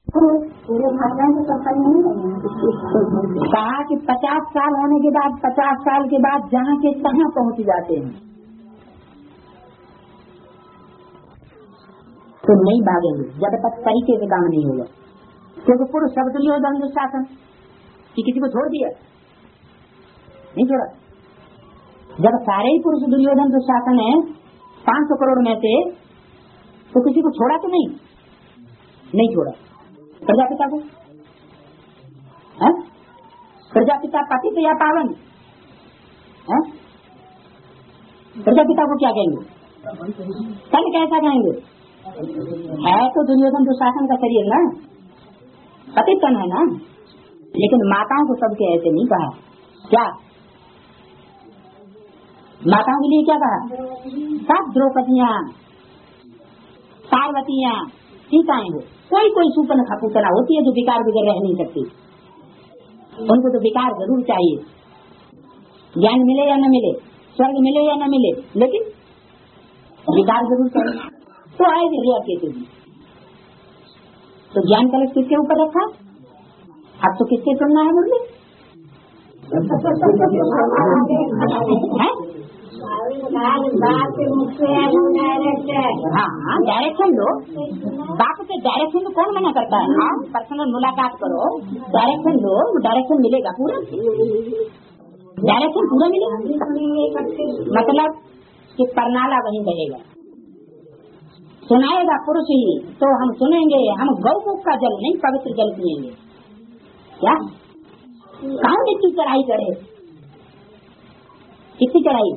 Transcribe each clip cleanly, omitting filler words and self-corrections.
पूरे भगवान को संपन्न नहीं कहा कि 50 साल होने के बाद 50 साल के बाद जहाँ के तहाँ पहुँच जाते हैं तो नहीं भागेंगे जब तक तरीके से काम नहीं होगा। क्योंकि पुरुष सब दुर्योधन दुशासन कि किसी को छोड़ दिया नहीं छोड़ा। जब सारे ही पुरुष दुर्योधन दुशासन है 500 करोड़ में से तो किसी को छोड़ा तो नहीं छोड़ा। प्रजापिता को प्रजापिता पतित या पावन है? प्रजापिता को क्या कहेंगे? कल कैसा कहेंगे? है तो दुर्योधन दुशासन का शरीर ना, पतित तन है ना। लेकिन माताओं को सबके ऐसे नहीं कहा। क्या माताओं के लिए क्या कहा? सब द्रौपदियाँ, पार्वतियाँ, सीताएं हो, कोई सुपन खपूतना होती है जो विकार बगैर रह नहीं सकती। उनको तो विकार जरूर चाहिए, ज्ञान मिले या न मिले, स्वर्ग मिले या न मिले, लेकिन विकार जरूर चाहिए। तो आए रिया कहते हैं तो ज्ञान कलश किसके ऊपर रखा? अब तो किसके सुनना है मुझे? हाँ डायरेक्शन लो। बाप से डायरेक्शन तो कौन मना करता है? हाँ पर्सनल मुलाकात करो, डायरेक्शन लो, डायरेक्शन मिलेगा पूरा, डायरेक्शन पूरा मिलेगा। मतलब कि परनाला वहीं रहेगा, सुनाएगा पुरुष ही तो हम सुनेंगे। हम गौमुख का जल नहीं पवित्र जल पिएंगे। क्या कौन इतनी चढ़ाई करे? कितनी चढ़ाई?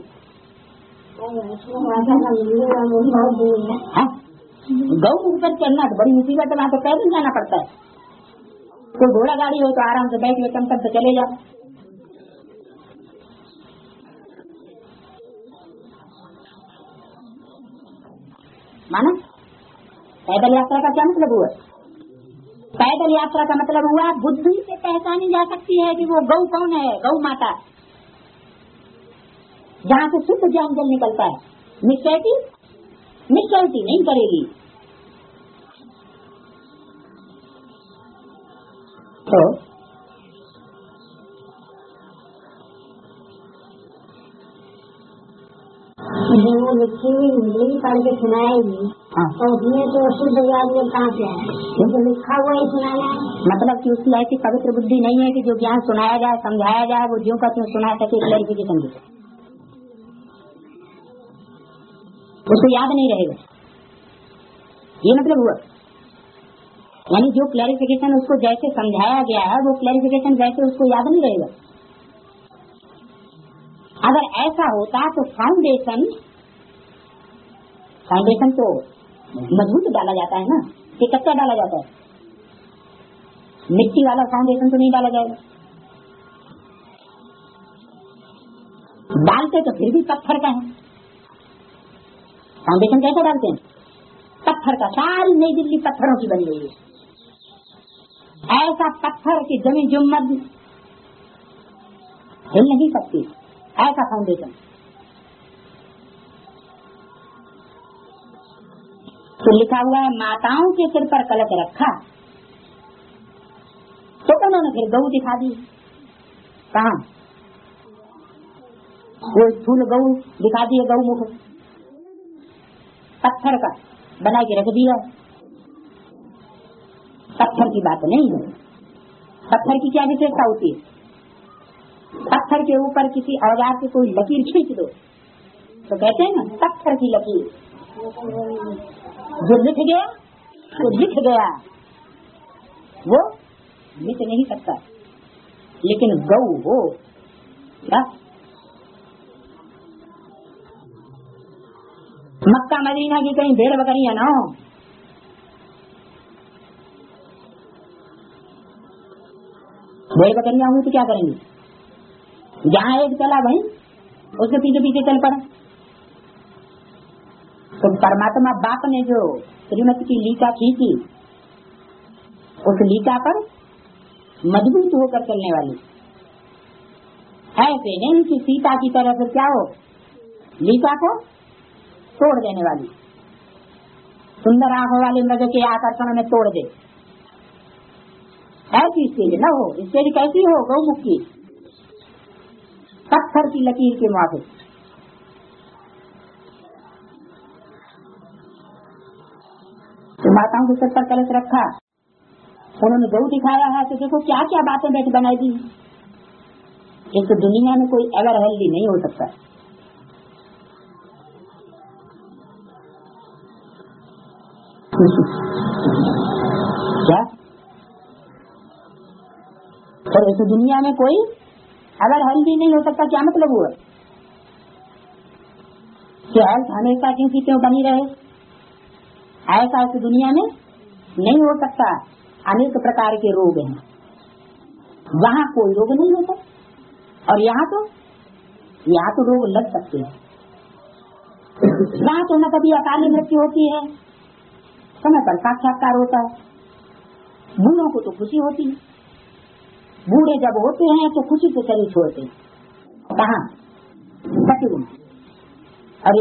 गौमुख पर चढ़ना तो बड़ी मुसीबत है, वहाँ तो पैदल जाना पड़ता है। कोई घोड़ा गाड़ी हो तो आराम से बैठ के कम से चले जाओ। माना पैदल यात्रा का क्या मतलब हुआ? पैदल यात्रा का मतलब हुआ बुद्धि से पहचानी जा सकती है कि वो गौ कौन है, गौ माता, जहाँ से शुद्ध ज्ञान जल निकलता है। निश्चयती नहीं करेगी तो लिखी हिंदी पढ़ के सुनाएगी तो उसमें तो शुद्ध ज्ञान कहाँ से है? तो लिखा हुआ ही सुनाना है। मतलब कि उसकी ऐसी पवित्र बुद्धि नहीं है कि जो ज्ञान सुनाया जाए, समझाया जाए, वो ज्यों का त्यों सुना सके, क्लैरिफिकेशन दे, उसको याद नहीं रहेगा। ये मतलब हुआ, यानी जो क्लैरिफिकेशन उसको जैसे समझाया गया है वो क्लैरिफिकेशन वैसे उसको याद नहीं रहेगा। अगर ऐसा होता तो फाउंडेशन तो मजबूत डाला जाता है ना, कि कच्चा डाला जाता है? मिट्टी वाला फाउंडेशन तो नहीं डाला जाएगा। डालते तो फिर भी पत्थर का है। फाउंडेशन कैसे डालते हैं? पत्थर का। सारी नई दिल्ली पत्थरों की बनी हुई है। ऐसा पत्थर की जमी जुम्मत हिल नहीं सकती, ऐसा फाउंडेशन। तो लिखा हुआ है माताओं के सिर पर कलश रखा तो उन्होंने फिर गऊ दिखा दी। कहाँ? वो स्थूल गऊ दिखा दिए, गऊ मुख पत्थर का बना के रख दिया। पत्थर की बात नहीं है। पत्थर की क्या विशेषता होती है? पत्थर के ऊपर किसी औजार से कोई लकीर खींच दो तो कहते हैं ना पत्थर की लकीर, जो लिख गया वो लिख गया, वो मिट नहीं सकता। लेकिन गौ हो क्या? मक्का मदीना की कहीं भेड़ बकरियां ना हो, भेड़ बकरियां हुई तो क्या करेंगे? जहाँ एक चला वहीं उसके पीछे पीछे चल पड़ा। तो परमात्मा बाप ने जो श्रीमती की लीका खींची, उस लीका पर मजबूत होकर चलने वाली, ऐसे नहीं कि सीता की तरह से क्या हो, लीका को तोड़ देने वाली, सुंदर आंखों वाले मृग के आकर्षण में तोड़ दे। ऐसी स्टेज न हो। स्टेज कैसी हो? गौमुख की, पत्थर की लकीर के माथे। तो माताओं के सर पर कलश रखा, उन्होंने गौ दिखाया है, तो देखो क्या क्या बातें बैठ बनाई दी। एक तो दुनिया में कोई एवर हेल्दी नहीं हो सकता। क्या? और इस दुनिया में कोई अगर हेल्दी नहीं हो सकता, क्या मतलब हुआ? कि हेल्थ हमेशा किसी क्यों बनी रहे, ऐसा इस दुनिया में नहीं हो सकता। अनेक प्रकार के रोग हैं, वहाँ कोई रोग नहीं होता, और यहाँ तो रोग लग सकते हैं। वहाँ तो न कभी अकाली मृत्यु होती है, समय पर साक्षात्कार होता है। बूढ़ों को तो खुशी होती है, बूढ़े जब होते हैं तो खुशी से शरीर छोड़ते हैं। कहाँ? सतयुग। और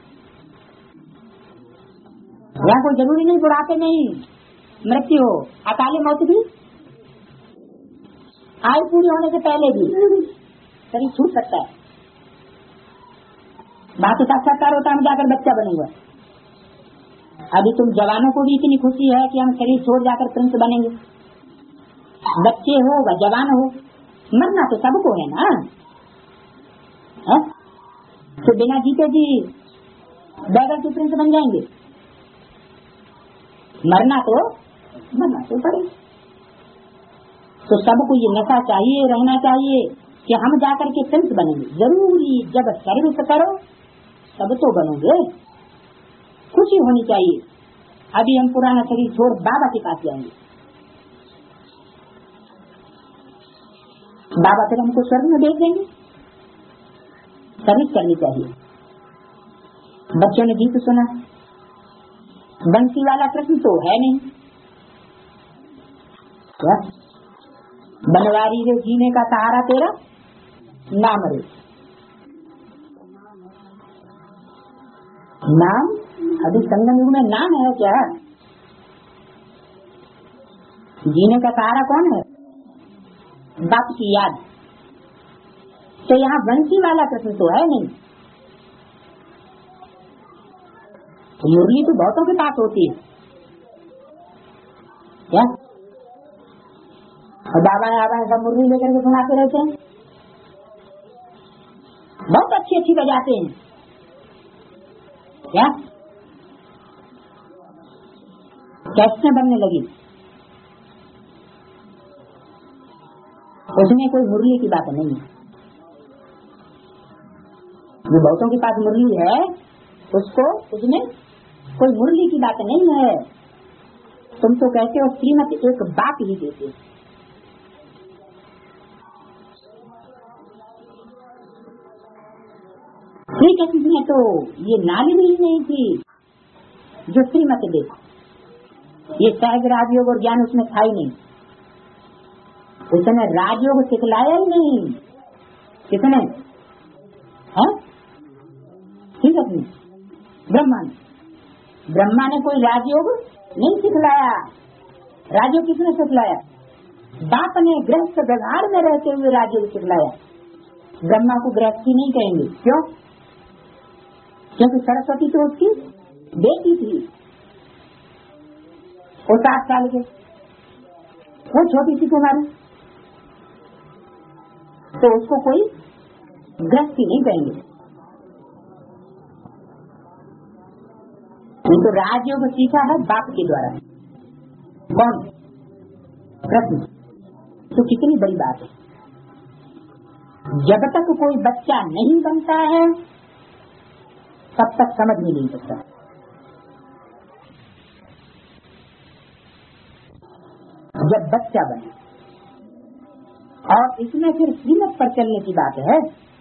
यहाँ कोई जरूरी नहीं, बुढ़ापे नहीं मृत्यु हो, अकाली मौत भी आयु पूरी होने से पहले भी शरीर छूट सकता है। बात साक्षात्कार होता है, हम जाकर बच्चा बनेंगे। अभी तुम जवानों को भी इतनी खुशी है कि हम शरीर छोड़ जाकर प्रिंस बनेंगे। बच्चे हो व जवान हो, मरना तो सबको है ना। है? तो बिना जीते जी बैगर के प्रिंस बन जाएंगे? मरना तो पड़े। तो सबको ये नशा चाहिए, रहना चाहिए कि हम जाकर के प्रिंस बनेंगे। जरूरी जब सर्विस करो तब तो बनोगे, खुशी होनी चाहिए। अभी हम पुराना शरीर छोड़ बाबा के पास जाएंगे, बाबा फिर हमको स्वर्ग में भेज देंगे। सर्विस करनी चाहिए। बच्चों ने गीत सुना, बंसी वाला कृष्ण तो है नहीं, क्या? बनवारी रे जीने का सहारा तेरा नाम रे। नाम अभी संगम युग में नाम है क्या? जीने का सहारा कौन है? बाप की याद। तो यहाँ बंसी वाला कृष्ण तो है नहीं। तो मुरली तो बहुतों के पास होती है, क्या? और बाबा सब मुरली लेकर के सुनाते रहते हैं, बहुत अच्छी अच्छी बजाते हैं, क्या? कैसे बनने लगी, उसमें कोई मुरली की बात नहीं है। जो बहुतों के पास मुरली है उसमें कोई मुरली की बात नहीं है। तुम तो कहते हो श्रीमती एक बात ही देते। श्री कृष्ण ने तो ये नाली भी नहीं थी जो श्रीमती दे। ये सहज राजयोग और ज्ञान उसमें था ही नहीं। उसने राजयोग सिखलाया ही नहीं। किसने? है ठीक है, ब्रह्मा ने कोई राजयोग नहीं सिखलाया। राजयोग किसने सिखलाया? बाप ने गृहस्थ व्यवहार में रहते हुए राजयोग सिखलाया। ब्रह्मा को गृहस्थी नहीं कहेंगे, क्यों? क्योंकि सरस्वती तो उसकी बेटी थी, वो 7 साल के, वो छोटी सी कुमारी, तो उसको कोई गृहस्थी नहीं कहेंगे। तो राजयोग सीखा है बाप के द्वारा। कौन? कृष्ण। तो कितनी बड़ी बात है। जब तक कोई बच्चा नहीं बनता है तब तक समझ ही नहीं सकता। जब बच्चा बने, और इसमें फिर श्रीमत पर चलने की बात है।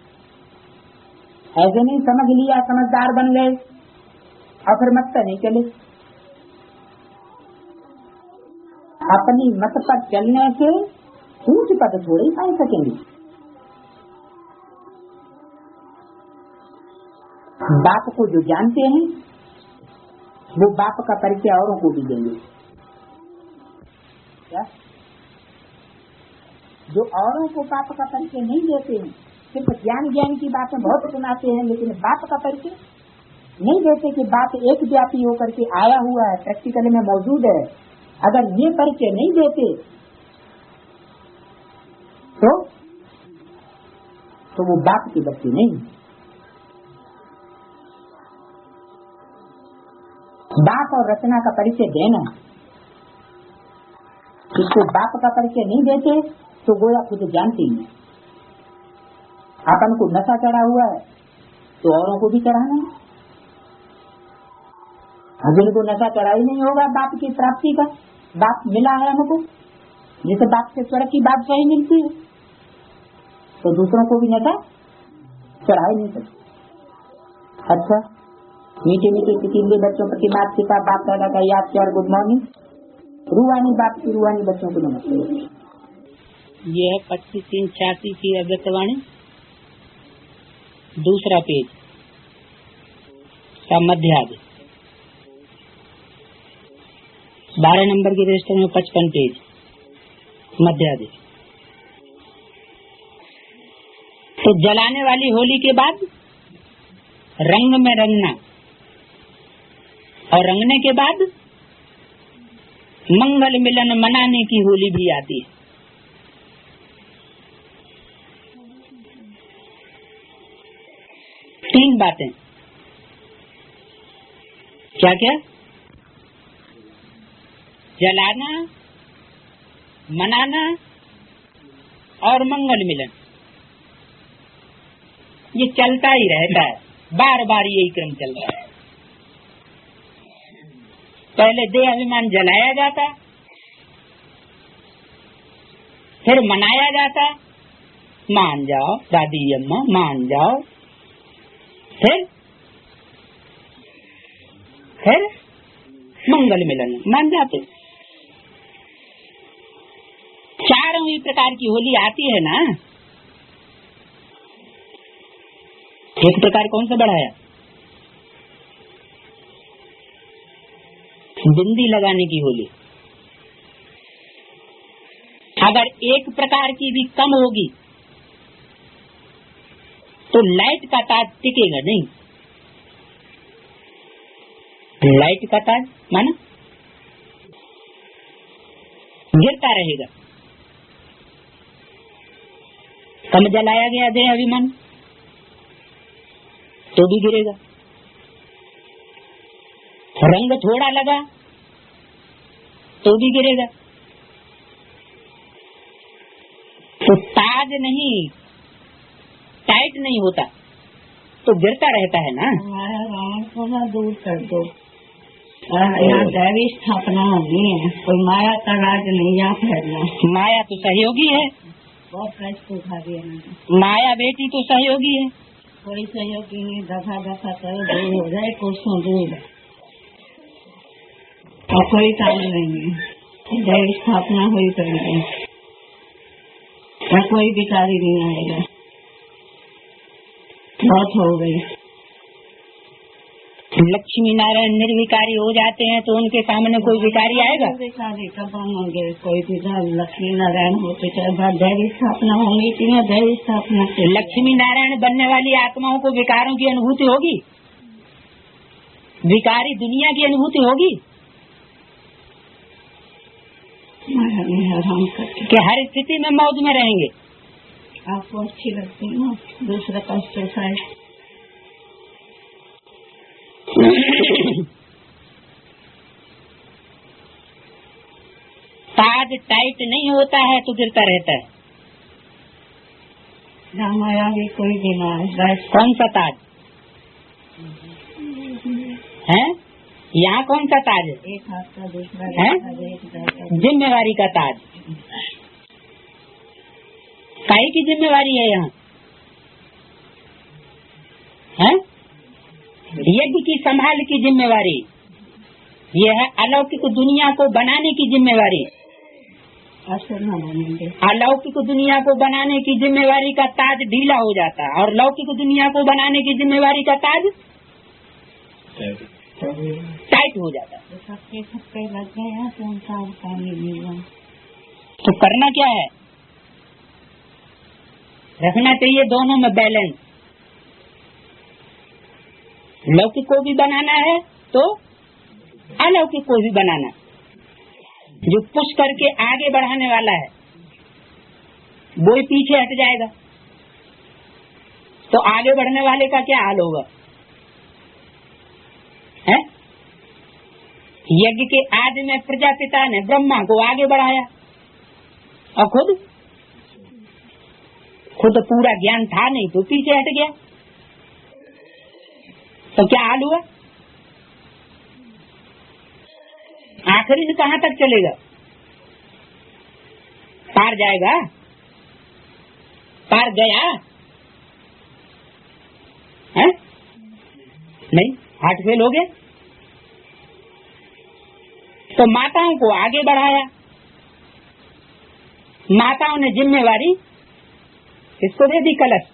ऐसे नहीं समझ लिया, समझदार बन गए और फिर मत पर नहीं चले। अपनी मत पर चलने से ऊंच पद थोड़े ही पा सकेंगे। बाप को जो जानते हैं वो बाप का परिचय औरों को भी देंगे। क्या? जो औरों को बाप का परिचय नहीं देते हैं, सिर्फ ज्ञान की बातें बहुत सुनाते हैं, लेकिन बाप का परिचय नहीं देते कि बाप एक व्यापी होकर के आया हुआ है, प्रैक्टिकल में मौजूद है। अगर ये परिचय नहीं देते तो वो बाप के बच्चे नहीं। बाप और रचना का परिचय देना, जिसको बाप का परिचय नहीं देते तो गोया खुद जानते नहीं। अपन को नशा चढ़ा हुआ है तो औरों को भी चढ़ाना है। जिनको नशा चढ़ा ही नहीं होगा बाप की प्राप्ति का, बाप मिला है हमको, जिसे बाप से स्वर्ग की बादशाही मिलती है, तो दूसरों को भी नशा चढ़ा ही नहीं सकते। अच्छा, मीठे मीठे चिकिंदे बच्चों प्रति माता पिता बाप दादा का याद प्यार गुड मॉर्निंग। रूहानी बाप की रूहानी बच्चों को नमस्ते। यह है 2586 की अव्यक्तवाणी, दूसरा पेज का मध्याद, 12 नंबर के रजिस्टर में 55 पेज मध्याद। तो जलाने वाली होली के बाद रंग में रंगना, और रंगने के बाद मंगल मिलन मनाने की होली भी आती है। तीन बातें, क्या क्या? जलाना, मनाना और मंगल मिलन। ये चलता ही रहता है, बार बार यही क्रम चलता है। पहले देह अभिमान जलाया जाता, फिर मनाया जाता, मान जाओ दादी अम्मा मान जाओ, फिर मंगल मिलन मान जाते। चारों ही प्रकार की होली आती है ना। एक प्रकार कौन सा बढ़ाया? बिंदी लगाने की होली। अगर एक प्रकार की भी कम होगी तो लाइट का ताज टिकेगा नहीं। लाइट का ताज माना गिरता रहेगा। कम जलाया गया देह अभिमान तो भी गिरेगा। रंग थोड़ा लगा तो भी गिरेगा। तो ताज नहीं, टाइट नहीं होता तो गिरता रहता है ना। रावण को ना दूर कर दो। यहाँ दैवी स्थापना नहीं है, कोई माया का राज नहीं यहाँ फैलना। माया तो सहयोगी है, बहुत कष्ट उठा दिया। माया बेटी तो सहयोगी है। कोई सहयोगी नहीं, दफा दफा करे दूर हो जाए, कोसों दूर, और कोई काम नहीं है। दैवी स्थापना हुई करेंगे, कोई भिखारी नहीं आएगा। बहुत हो गई। लक्ष्मी नारायण निर्विकारी हो जाते हैं तो उनके सामने कोई भिखारी आएगा? भिखारी कब होंगे? कोई भी लक्ष्मी नारायण होते चाहे दैवी स्थापना होंगी कि न दैवी स्थापना। लक्ष्मी नारायण बनने वाली आत्माओं को विकारों की अनुभूति होगी? विकारी दुनिया की अनुभूति होगी कि हर स्थिति में मौज में रहेंगे? आपको अच्छी लगती है ना दूसरा कष्ट उठाए। ताज टाइट नहीं होता है तो गिरता रहता है। माया भी कोई भी ना है। कौन सा ताज है? यहाँ कौन सा ताज है? एक हाथ का दूसरा है जिम्मेवारी का ताज। काहे की जिम्मेवारी है यहाँ? है यज्ञ की संभाल की जिम्मेवारी। यह है अलौकिक दुनिया को बनाने की जिम्मेवारी। अलौकिक दुनिया को बनाने की जिम्मेवारी का ताज ढीला हो जाता है और लौकिक दुनिया को बनाने की जिम्मेवारी का ताज टाइट हो जाता है। सबके सबके लग गए हैं तो उनका पानी मिला। तो करना क्या है? रखना चाहिए दोनों में बैलेंस। लौकिक को भी बनाना है तो अलौकिक को भी बनाना। जो पुश करके आगे बढ़ाने वाला है वो ही पीछे हट जाएगा तो आगे बढ़ने वाले का क्या हाल होगा? है? यज्ञ के आदि में प्रजापिता ने ब्रह्मा को आगे बढ़ाया और खुद पूरा ज्ञान था नहीं तो पीछे हट गया, तो क्या हाल हुआ? आखिरी में कहाँ तक चलेगा? पार जाएगा? पार गया है? नहीं, हार्ट फेल हो गया। तो माताओं को आगे बढ़ाया। माताओं ने जिम्मेवारी किसको दे दी? कलश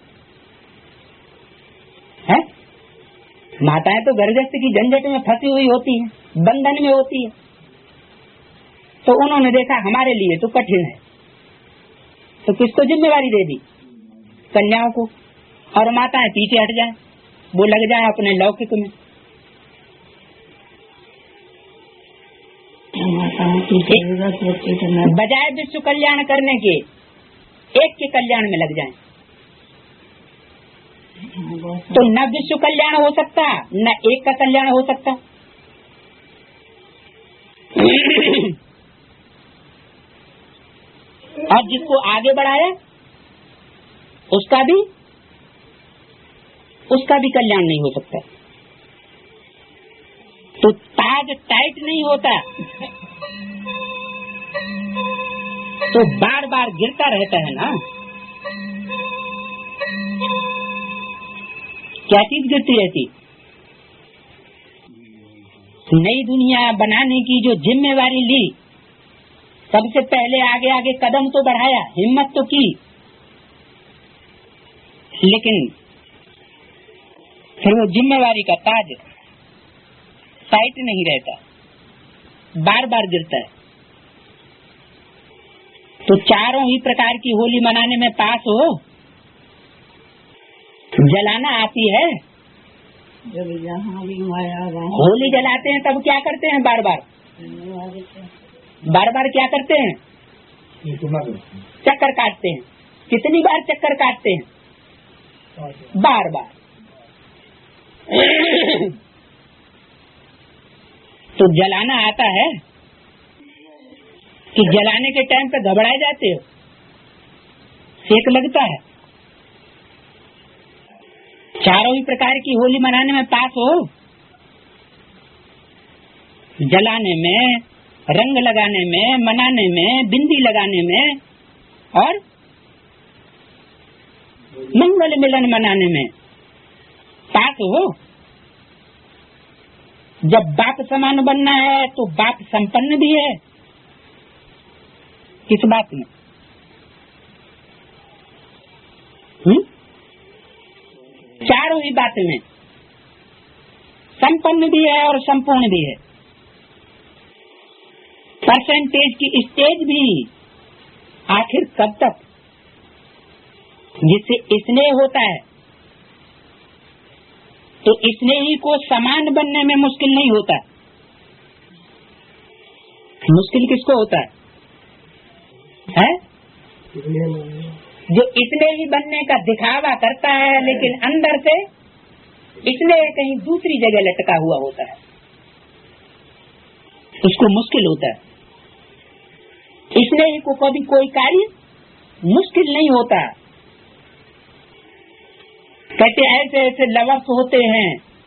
है? माताएं तो गर्भस्थ की झंझट में फंसी हुई होती हैं, बंधन में होती है, तो उन्होंने देखा हमारे लिए तो कठिन है, तो किसको जिम्मेवारी दे दी? कन्याओं को। और माताएं पीछे हट जाएं, वो लग जाए अपने लौकिक में। बजाय विश्व कल्याण करने के एक के कल्याण में लग जाएं, तो न विश्व कल्याण हो सकता न एक का कल्याण हो सकता। और जिसको आगे बढ़ाया उसका भी कल्याण नहीं हो सकता। तो ताज टाइट नहीं होता तो बार बार गिरता रहता है ना। क्या चीज गिरती रहती? नई दुनिया बनाने की जो जिम्मेवारी ली, सबसे पहले आगे आगे कदम तो बढ़ाया, हिम्मत तो की, लेकिन फिर वो जिम्मेवारी का ताज टाइट नहीं रहता, बार बार गिरता है। तो चारों ही प्रकार की होली मनाने में पास हो, जलाना आती है। जब यहाँ भी माया होली जलाते हैं तब क्या करते हैं? बार बार क्या करते हैं? चक्कर काटते हैं। कितनी बार चक्कर काटते हैं? बार बार। तो जलाना आता है कि जलाने के टाइम पे घबराए जाते हो? सेक लगता है। चारों ही प्रकार की होली मनाने में पास हो, जलाने में, रंग लगाने में, मनाने में, बिंदी लगाने में और मंगल मिलन मनाने में पास हो। जब बाप समान बनना है तो बाप संपन्न भी है। किस बात में? चारों ही बातें में संपन्न भी है और संपूर्ण भी है। परसेंटेज की स्टेज भी आखिर कब तक? जिससे स्नेह होता है तो स्नेही को समान बनने में मुश्किल नहीं होता। मुश्किल किसको होता है? जो स्नेही बनने का दिखावा करता है लेकिन अंदर से स्नेह कहीं दूसरी जगह लटका हुआ होता है, उसको मुश्किल होता है। स्नेही को कभी कोई कार्य मुश्किल नहीं होता। कहते ऐसे ऐसे लवर्स होते हैं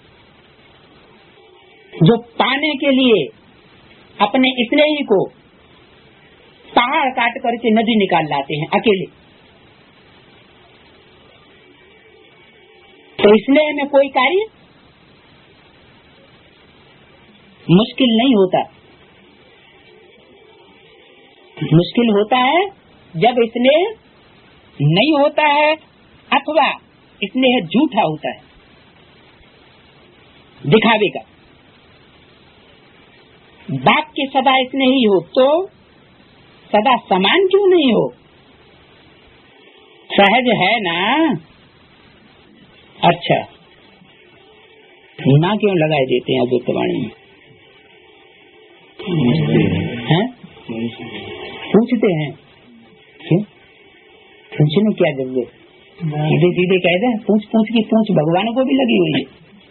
जो पाने के लिए अपने स्नेही को पहाड़ काट करके नदी निकाल लाते हैं अकेले। तो स्नेह में कोई कार्य मुश्किल नहीं होता। मुश्किल होता है जब स्नेह नहीं होता है अथवा स्नेह झूठा होता है, दिखावे का। बाप के सदा स्नेही हो तो सदा समान क्यों नहीं हो? सहज है ना। अच्छा, ना क्यों लगाए देते हैं अद्वैतवाणी में? पूछते हैं क्यों? पूछने क्या जरूरत? सीधे सीधे कह दे, पूछ पूछ की पूछ भगवान को भी लगी हुई है,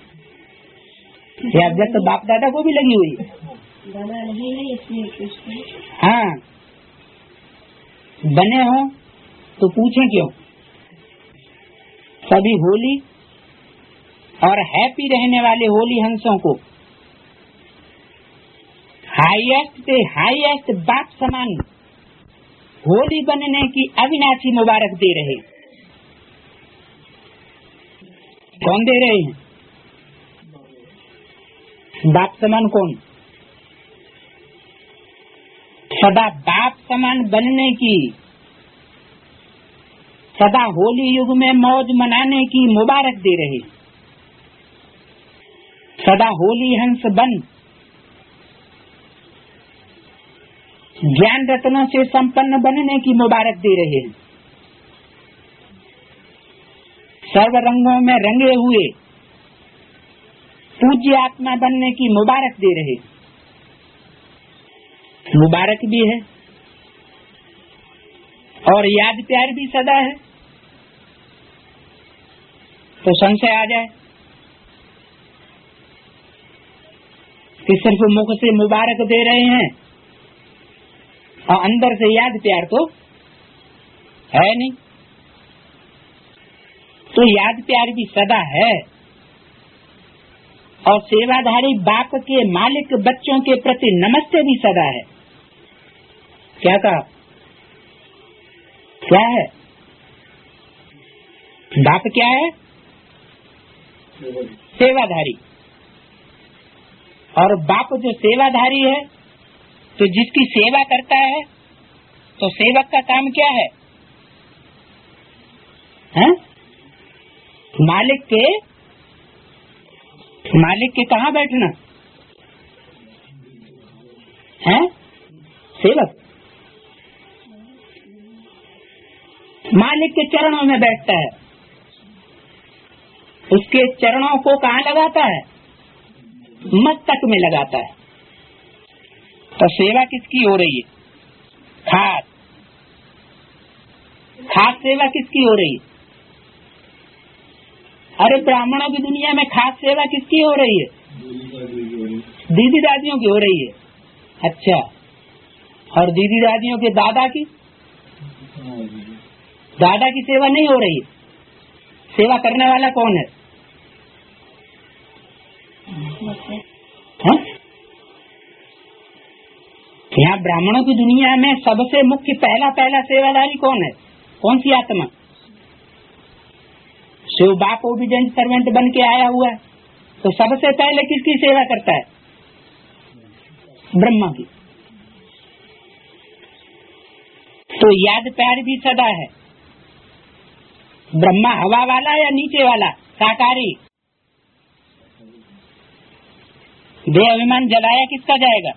या जब तो बाप दादा को भी लगी हुई है। दादा नहीं है इसलिए हाँ, बने हो तो पूछें क्यों? सभी होली और हैप्पी रहने वाले होली हंसों को हाईएस्ट से हाईएस्ट बाप समान होली बनने की अविनाशी मुबारक दे रहे। कौन दे रहे हैं? बाप समान कौन? सदा बाप समान बनने की, सदा होली युग में मौज मनाने की मुबारक दे रहे। सदा होली हंस बन ज्ञान रत्नों से संपन्न बनने की मुबारक दे रहे हैं। सर्व रंगों में रंगे हुए पूज्य आत्मा बनने की मुबारक दे रहे। मुबारक भी है और याद प्यार भी सदा है। तो संशय आ जाए कि सिर्फ मुख से मुबारक दे रहे हैं और अंदर से याद प्यार तो है नहीं। तो याद प्यार भी सदा है और सेवाधारी बाप के मालिक बच्चों के प्रति नमस्ते भी सदा है। क्या कहा? क्या है? बाप क्या है? सेवाधारी। और बाप जो सेवाधारी है, तो जिसकी सेवा करता है, तो सेवक का काम क्या है? हैं? मालिक के कहाँ बैठना है? सेवक मालिक के चरणों में बैठता है, उसके चरणों को कहाँ लगाता है? मस्तक में लगाता है। तो सेवा किसकी हो रही है? खास सेवा किसकी हो रही है? अरे ब्राह्मणों की दुनिया में खास सेवा किसकी हो रही है? दीदी दादियों की हो रही है। अच्छा, और दीदी दादियों के दादा की? दादा की सेवा नहीं हो रही है। सेवा करने वाला कौन है? यहाँ ब्राह्मणों की दुनिया में सबसे मुख्य पहला सेवादारी कौन है? कौन सी आत्मा? शिव बाप ओबीडिएंट सर्वेंट बन के आया हुआ है, तो सबसे पहले किसकी सेवा करता है? ब्रह्मा की। तो याद प्यार भी सदा है। ब्रह्मा हवा वाला या नीचे वाला? साकारी। देह अभिमान जलाया किसका जाएगा?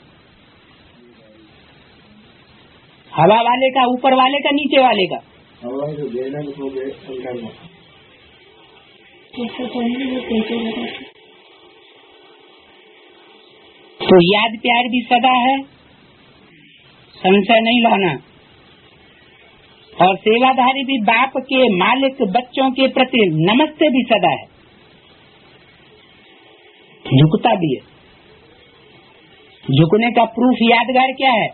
हवा वाले का, ऊपर वाले का, नीचे वाले का? तो याद प्यार भी सदा है, संशय नहीं लाना। और सेवाधारी भी बाप के मालिक बच्चों के प्रति नमस्ते भी सदा है, झुकता भी है। झुकने का प्रूफ यादगार क्या है?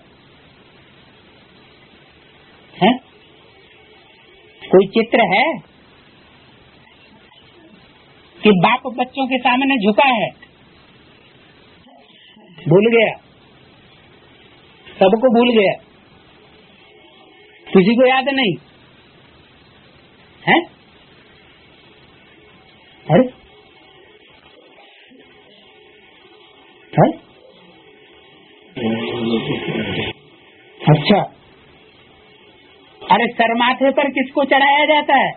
हैं? कोई चित्र है कि बाप बच्चों के सामने झुका है? भूल गया, सबको भूल गया, किसी को याद नहीं है? अरे है? अच्छा, अरे सर माथे पर किसको चढ़ाया जाता है?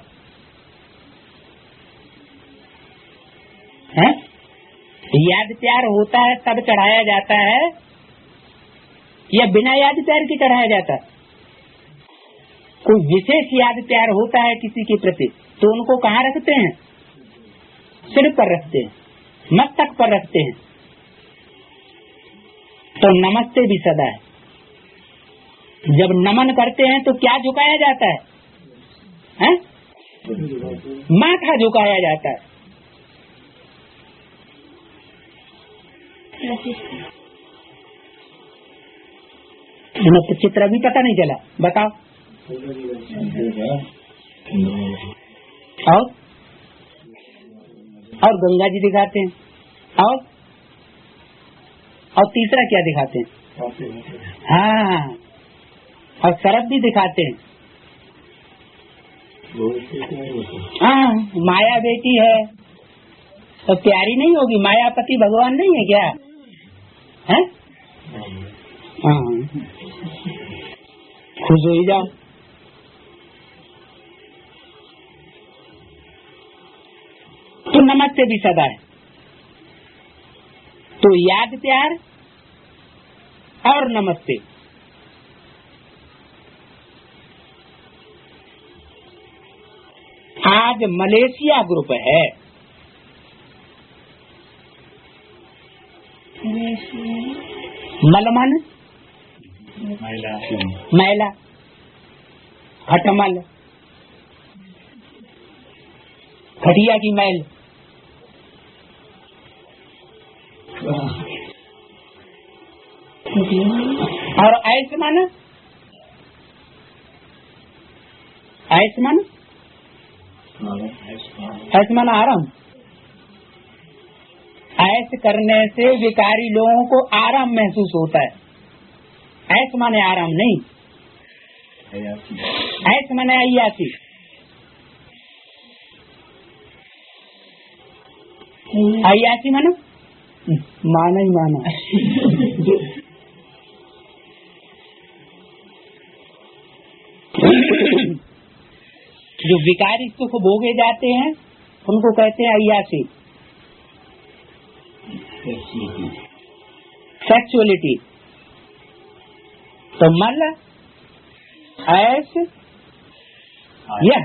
हैं? याद प्यार होता है तब चढ़ाया जाता है या बिना याद प्यार के चढ़ाया जाता है? कोई विशेष याद प्यार होता है किसी के प्रति तो उनको कहाँ रखते हैं? सिर पर रखते हैं, मस्तक पर रखते हैं। तो नमस्ते भी सदा है। जब नमन करते हैं तो क्या झुकाया जाता है? माथा झुकाया जाता है। तो चित्र भी पता नहीं चला, बताओ। और गंगा जी दिखाते हैं, और तीसरा क्या दिखाते हैं? हाँ, और शरद भी दिखाते हैं। हाँ, माया बेटी है तो प्यारी नहीं होगी? मायापति भगवान नहीं है क्या? है? हाँ, खुश हो ही जाओ। तो नमस्ते भी सदा है। तो याद प्यार और नमस्ते। आज मलेशिया ग्रुप है। मलमन मैला, खटमल, खटिया की मैल, और आयुष्मान, आयुष्मान आयुष्मान आराम। ऐसे करने से विकारी लोगों को आराम महसूस होता है। ऐसे माने आराम नहीं, ऐसे माने अय्यासी। अय्यासी मानो माना ही माना। जो विकारी सुख भोगे जाते हैं उनको कहते हैं अय्यासी। सेक्सुअलिटी। तो मल, ऐस, यह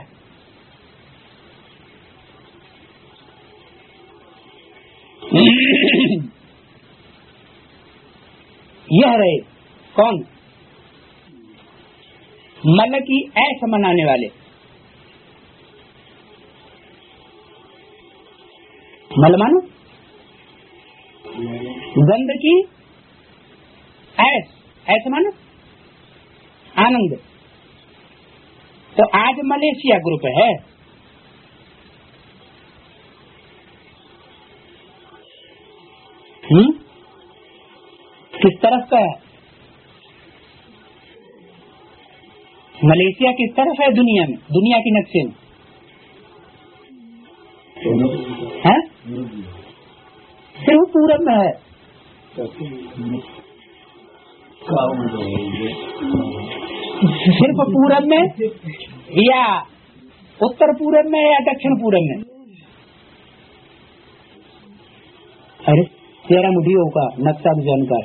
रहे कौन? मल की ऐस मनाने वाले। मल मानो गंध की ऐस, ऐसे मानो आनंद। तो आज मलेशिया ग्रुप है। किस तरफ का है? मलेशिया किस तरफ है दुनिया में, दुनिया के नक्शे में? है? सिर्फ पूरब में है। सिर्फ पूरब में या उत्तर पूरब में या दक्षिण पूरब में? अरे तेरा मुठियों का नक्शा जानकार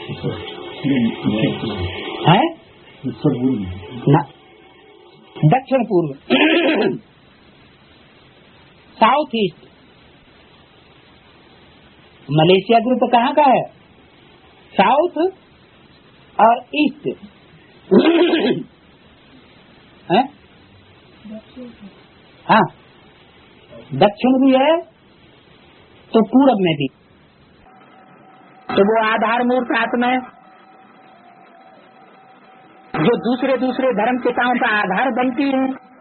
है ना? दक्षिण पूर्व, साउथ ईस्ट। मलेशिया ग्रुप कहाँ का है? साउथ और ईस्ट है? हाँ, दक्षिण भी है तो पूरब में भी। तो वो आधार मूर्त आत्मा है जो दूसरे दूसरे धर्म पिताओं का आधार बनती है,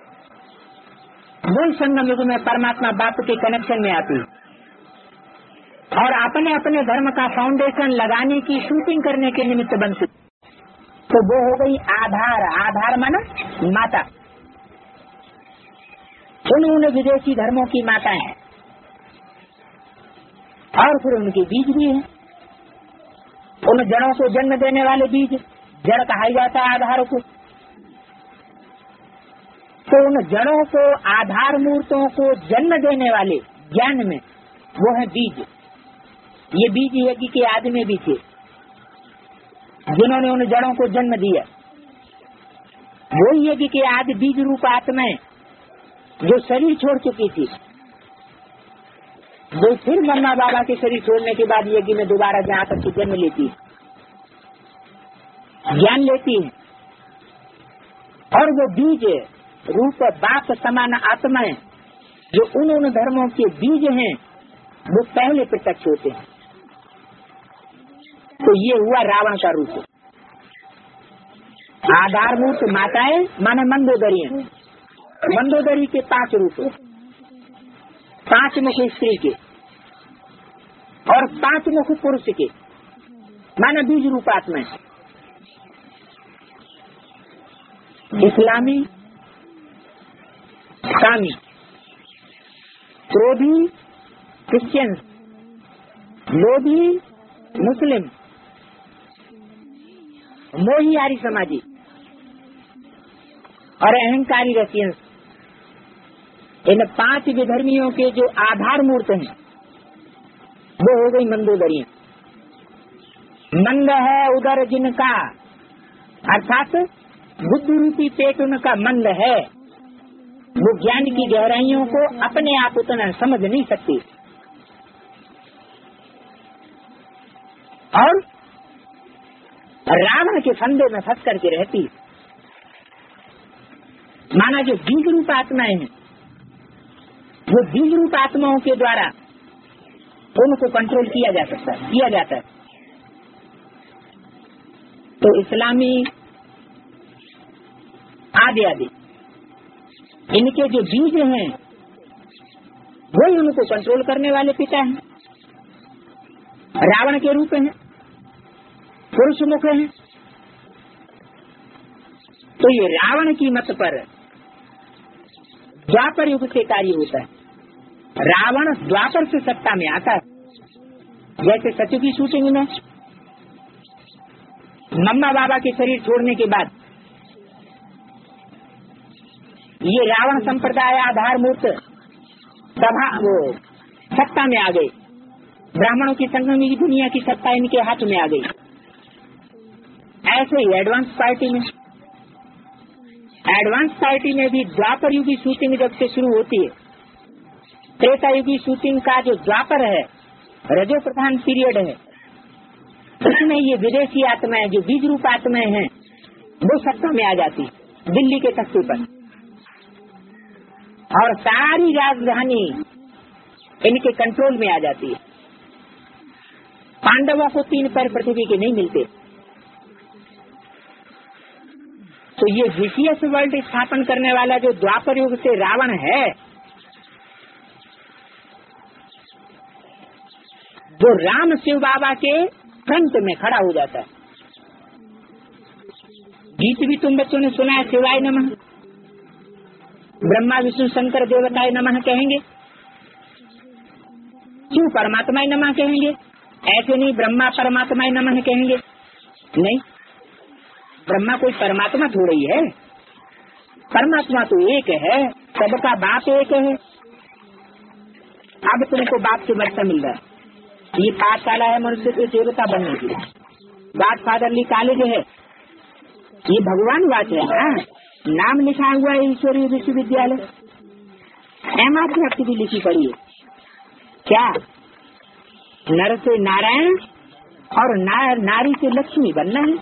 मूल संगम युग में परमात्मा बाप के कनेक्शन में आती है और अपने अपने धर्म का फाउंडेशन लगाने की शूटिंग करने के निमित्त बनती। तो वो हो गई आधार। आधार माना माता। उन विदेशी धर्मों की माताएं हैं और फिर उनके बीज भी हैं। उन जड़ों को जन्म देने वाले बीज, जड़ कहा जाता है आधार को। तो उन जड़ों को, आधार मूर्तों को जन्म देने वाले ज्ञान में वो है बीज। ये बीज यज्ञ के आदमी भी थे जिन्होंने उन जड़ों को जन्म दिया। वो यज्ञ के आदि बीज रूप आत्माएं जो शरीर छोड़ चुकी थी, वो फिर ब्रह्मा बाबा के शरीर छोड़ने के बाद यज्ञ में दोबारा जहाँ तक जन्म लेती है, ज्ञान लेती है, और वो बीज रूप बाप समान आत्माएं जो उन धर्मों के बीज हैं वो पहले प्रत्यक्ष होते हैं। तो ये हुआ रावण का रूप। आधारभूत माताएं माने मंदोदरी, मंदोदरी के 5 रूप, 5 मुख स्त्री के और 5 मुख पुरुष के, माने बीज रूप आत्माएं। इस्लामी, कामी, क्रोधी क्रिश्चियन, लोभी मुस्लिम, मोही आर्य समाजी और अहंकारी रशियंस, इन 5 विधर्मियों के जो आधार मूर्त हैं वो हो गई मंदोदरियां। मंद है उदर जिनका, अर्थात बुद्धि रूपी पेट उनका मंद है, वो ज्ञान की गहराइयों को अपने आप उतना समझ नहीं सकती, और रावण के फंदे में फंस करके रहती। माना जो बीज रूप आत्माएं हैं वो बीज रूप आत्माओं के द्वारा उनको कंट्रोल किया जा सकता है, किया जाता है। तो इस्लामी आदि इनके जो बीज हैं वही उनको कंट्रोल करने वाले पिता हैं, रावण के रूप हैं, पुरुष मुख हैं। तो ये रावण की मत पर द्वापर युग से कार्य होता है। रावण द्वापर से सत्ता में आता है, जैसे सत्य की शूटिंग में मम्मा बाबा के शरीर छोड़ने के बाद ये रावण संप्रदाय आधार मूर्त सभा वो सत्ता में आ गई, ब्राह्मणों की संगमी की दुनिया की सत्ता इनके हाथ में आ गई। ऐसे ही एडवांस पार्टी में भी द्वापर युगी शूटिंग जब से शुरू होती है, त्रेता युगी शूटिंग का जो द्वापर है रजो प्रधान पीरियड है, उसमें ये विदेशी आत्माएं जो बीज रूप आत्माएं हैं वो सत्ता में आ जाती दिल्ली के तख्ते पर, और सारी राजधानी इनके कंट्रोल में आ जाती है। पांडवों को 3 पैर पृथ्वी के नहीं मिलते। तो ये विशियस वर्ल्ड स्थापन करने वाला जो द्वापर युग से रावण है, जो राम शिव बाबा के फ्रंट में खड़ा हो जाता है। गीत भी तुम बच्चों ने सुना है, शिवाय नमः, ब्रह्मा विष्णु शंकर देवताय नमः कहेंगे, क्यों परमात्माय नमः कहेंगे? ऐसे नहीं ब्रह्मा परमात्माय नमः कहेंगे, नहीं, ब्रह्मा कोई परमात्मा थोड़ी है, परमात्मा तो एक है, सबका बाप एक है। अब तुमको बाप से बच्चा मिल रहा है, ये पाठशाला है मनुष्य के देवता बनने की, गॉड फादरली कॉलेज है, ये भगवान बात है ना, नाम लिखा हुआ है ईश्वरीय विश्वविद्यालय, एमआरसी भी लिखी पड़ी है। क्या नर से नारायण और नारी से लक्ष्मी बनना है?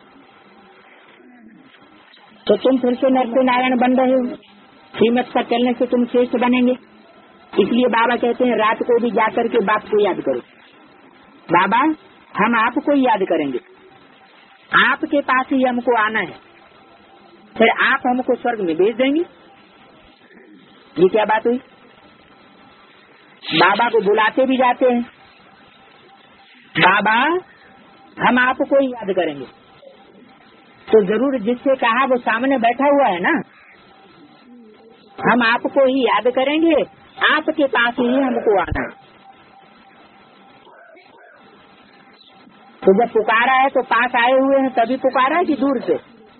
तो तुम फिर से नर से नारायण बन रहे हो, श्रीमत पर चलने से तुम श्रेष्ठ बनेंगे। इसलिए बाबा कहते हैं रात को भी जाकर के बाप को याद करो। बाबा हम आपको ही याद करेंगे, आपके पास ही हमको आना है, फिर आप हमको स्वर्ग में भेज देंगे। ये क्या बात हुई? बाबा को बुलाते भी जाते हैं, बाबा हम आपको ही याद करेंगे, तो जरूर जिससे कहा वो सामने बैठा हुआ है ना, हम आपको ही याद करेंगे, आपके पास ही हमको आना है। तो जब पुकारा है तो पास आए हुए हैं तभी पुकारा है कि दूर से?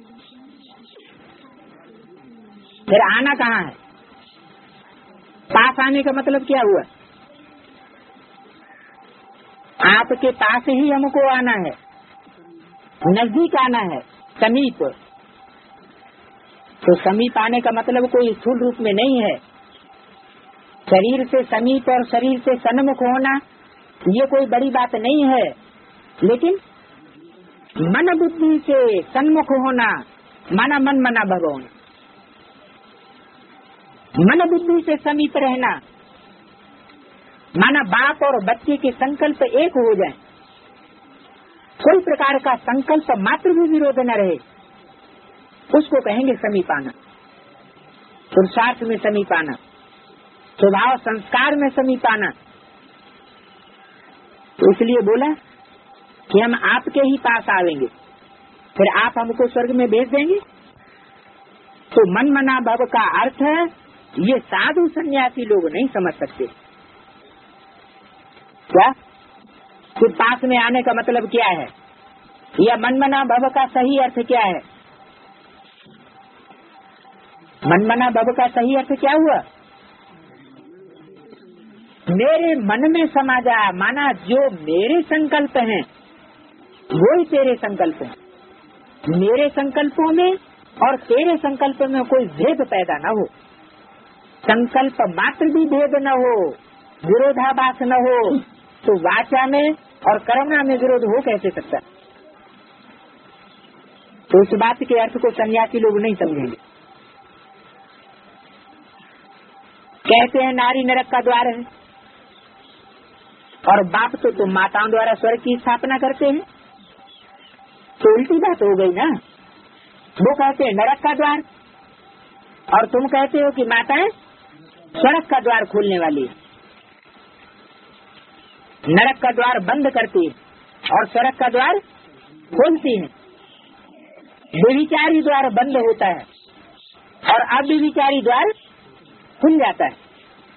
फिर आना कहाँ है? पास आने का मतलब क्या हुआ? आपके पास ही हमको आना है, नजदीक आना है, समीप। तो समीप आने का मतलब कोई स्थूल रूप में नहीं है। शरीर से समीप और शरीर से सन्मुख होना ये कोई बड़ी बात नहीं है, लेकिन मन बुद्धि से सन्मुख होना माना मन मना भगवान, मन बुद्धि से समीप रहना माना बाप और बच्चे के संकल्प एक हो जाए, कोई प्रकार का संकल्प मात्र भी विरोध न रहे, उसको कहेंगे समीप आना। पुरुषार्थ में समीप आना, स्वभाव संस्कार में समीप आना। तो इसलिए बोला कि हम आपके ही पास आवेंगे, फिर आप हमको स्वर्ग में भेज देंगे। तो मन मना भव का अर्थ है ये साधु सन्यासी लोग नहीं समझ सकते। क्या फिर पास में आने का मतलब क्या है, या मन मना भव का सही अर्थ क्या है? मन मना भव का सही अर्थ क्या हुआ? मेरे मन में समा जा, माना जो मेरे संकल्प हैं वो ही तेरे संकल्प हैं। मेरे संकल्पों में और तेरे संकल्प में कोई भेद पैदा न हो, संकल्प मात्र भी भेद न हो, विरोधाभास न हो, तो वाचा में और कर्मणा में विरोध हो कैसे सकता? तो इस बात के अर्थ को सन्यासी लोग नहीं समझेंगे। कहते हैं नारी नरक का द्वार है, और बाप तो तुम माताओं द्वारा स्वर्ग की स्थापना करते हैं, तो उल्टी बात हो गई ना। वो कहते हैं नरक का द्वार, और तुम कहते हो कि माताएं स्वर्ग का द्वार खोलने वाली है। नरक का द्वार बंद करती है और स्वर्ग का द्वार खोलती है। व्यभिचारी द्वार बंद होता है और अव्यभिचारी द्वार खुल जाता है।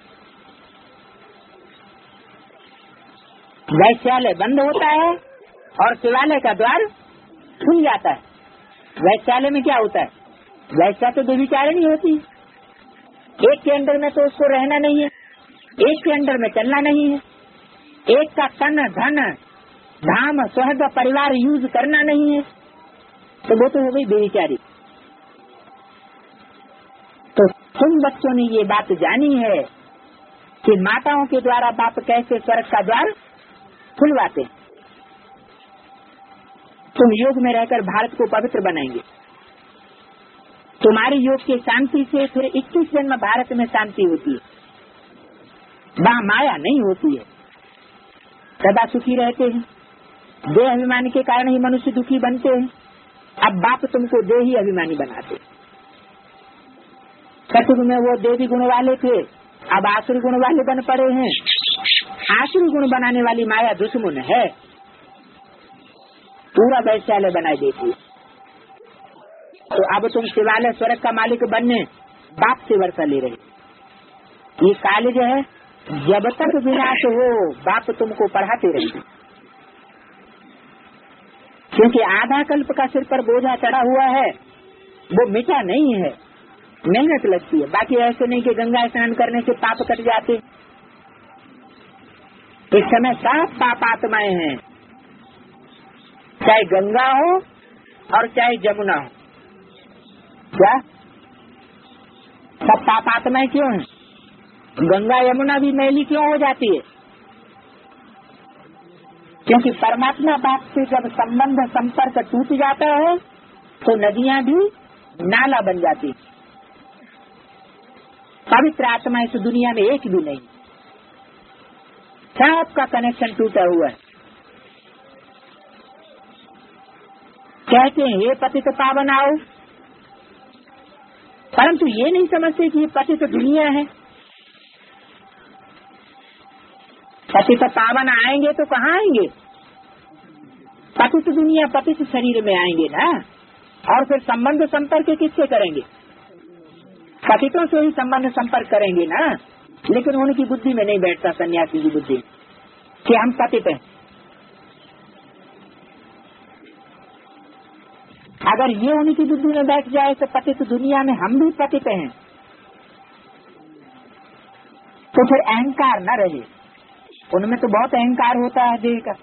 वैश्यालय बंद होता है और शिवालय का द्वार खुल जाता है। वैश्यालय में क्या होता है? वैश्या तो व्यभिचारिणी होती है, एक के अंडर में तो उसको रहना नहीं है, एक के अंडर में चलना नहीं है, एक का तन धन धाम स्वर्ग परिवार यूज करना नहीं है, तो वो तो हो गई बेचारी। तो तुम बच्चों ने ये बात जानी है कि माताओं के द्वारा बाप कैसे स्वर्ग का द्वार खुलवाते। तुम योग में रहकर भारत को पवित्र बनाएंगे। तुम्हारी योग की शांति से फिर 21 जन्म भारत में शांति होती है, वहाँ माया नहीं होती है, सदा सुखी रहते हैं। देह अभिमानी के कारण ही मनुष्य दुखी बनते हैं। अब बाप तुमको देही अभिमानी बनाते। सतयुग में वो देवी गुण वाले थे, अब आसुरी गुण वाले बन पड़े हैं। आसुरी गुण बनाने वाली माया दुश्मन है, पूरा वैश्यालय बनाए देती है। तो अब तुम शिवालय स्वर्ग का मालिक बनने बाप से वर्षा ले रहे। ये कॉलेज है, जब तक विनाश हो बाप तुमको पढ़ाते रहेंगे, क्योंकि आधा कल्प का सिर पर बोझा चढ़ा हुआ है, वो मिटा नहीं है, मेहनत लगती है। बाकी ऐसे नहीं कि गंगा स्नान करने से पाप कट जाते। इस समय सब पापात्माएं हैं, चाहे गंगा हो और चाहे जमुना हो। क्या सब पापात्माएं क्यों हैं? गंगा यमुना भी मैली क्यों हो जाती है? क्योंकि परमात्मा बाप से जब संबंध संपर्क टूट जाता है तो नदियां भी नाला बन जाती। पवित्र आत्मा इस दुनिया में एक भी नहीं, सबका कनेक्शन टूटा हुआ है। कहते हैं हे पतित पावन आओ, परंतु ये नहीं समझते कि ये पतित दुनिया है। पतित पावन आएंगे तो कहाँ आएंगे? पतित दुनिया पतित शरीर में आएंगे ना, और फिर संबंध संपर्क किससे करेंगे? पतितों से ही संबंध संपर्क करेंगे ना। लेकिन उनकी बुद्धि में नहीं बैठता, सन्यासी की बुद्धि, कि हम पतित हैं। अगर ये उनकी बुद्धि में बैठ जाए तो पतित दुनिया में हम भी पतित हैं, तो फिर अहंकार न रहे। उनमें तो बहुत अहंकार होता है देह का,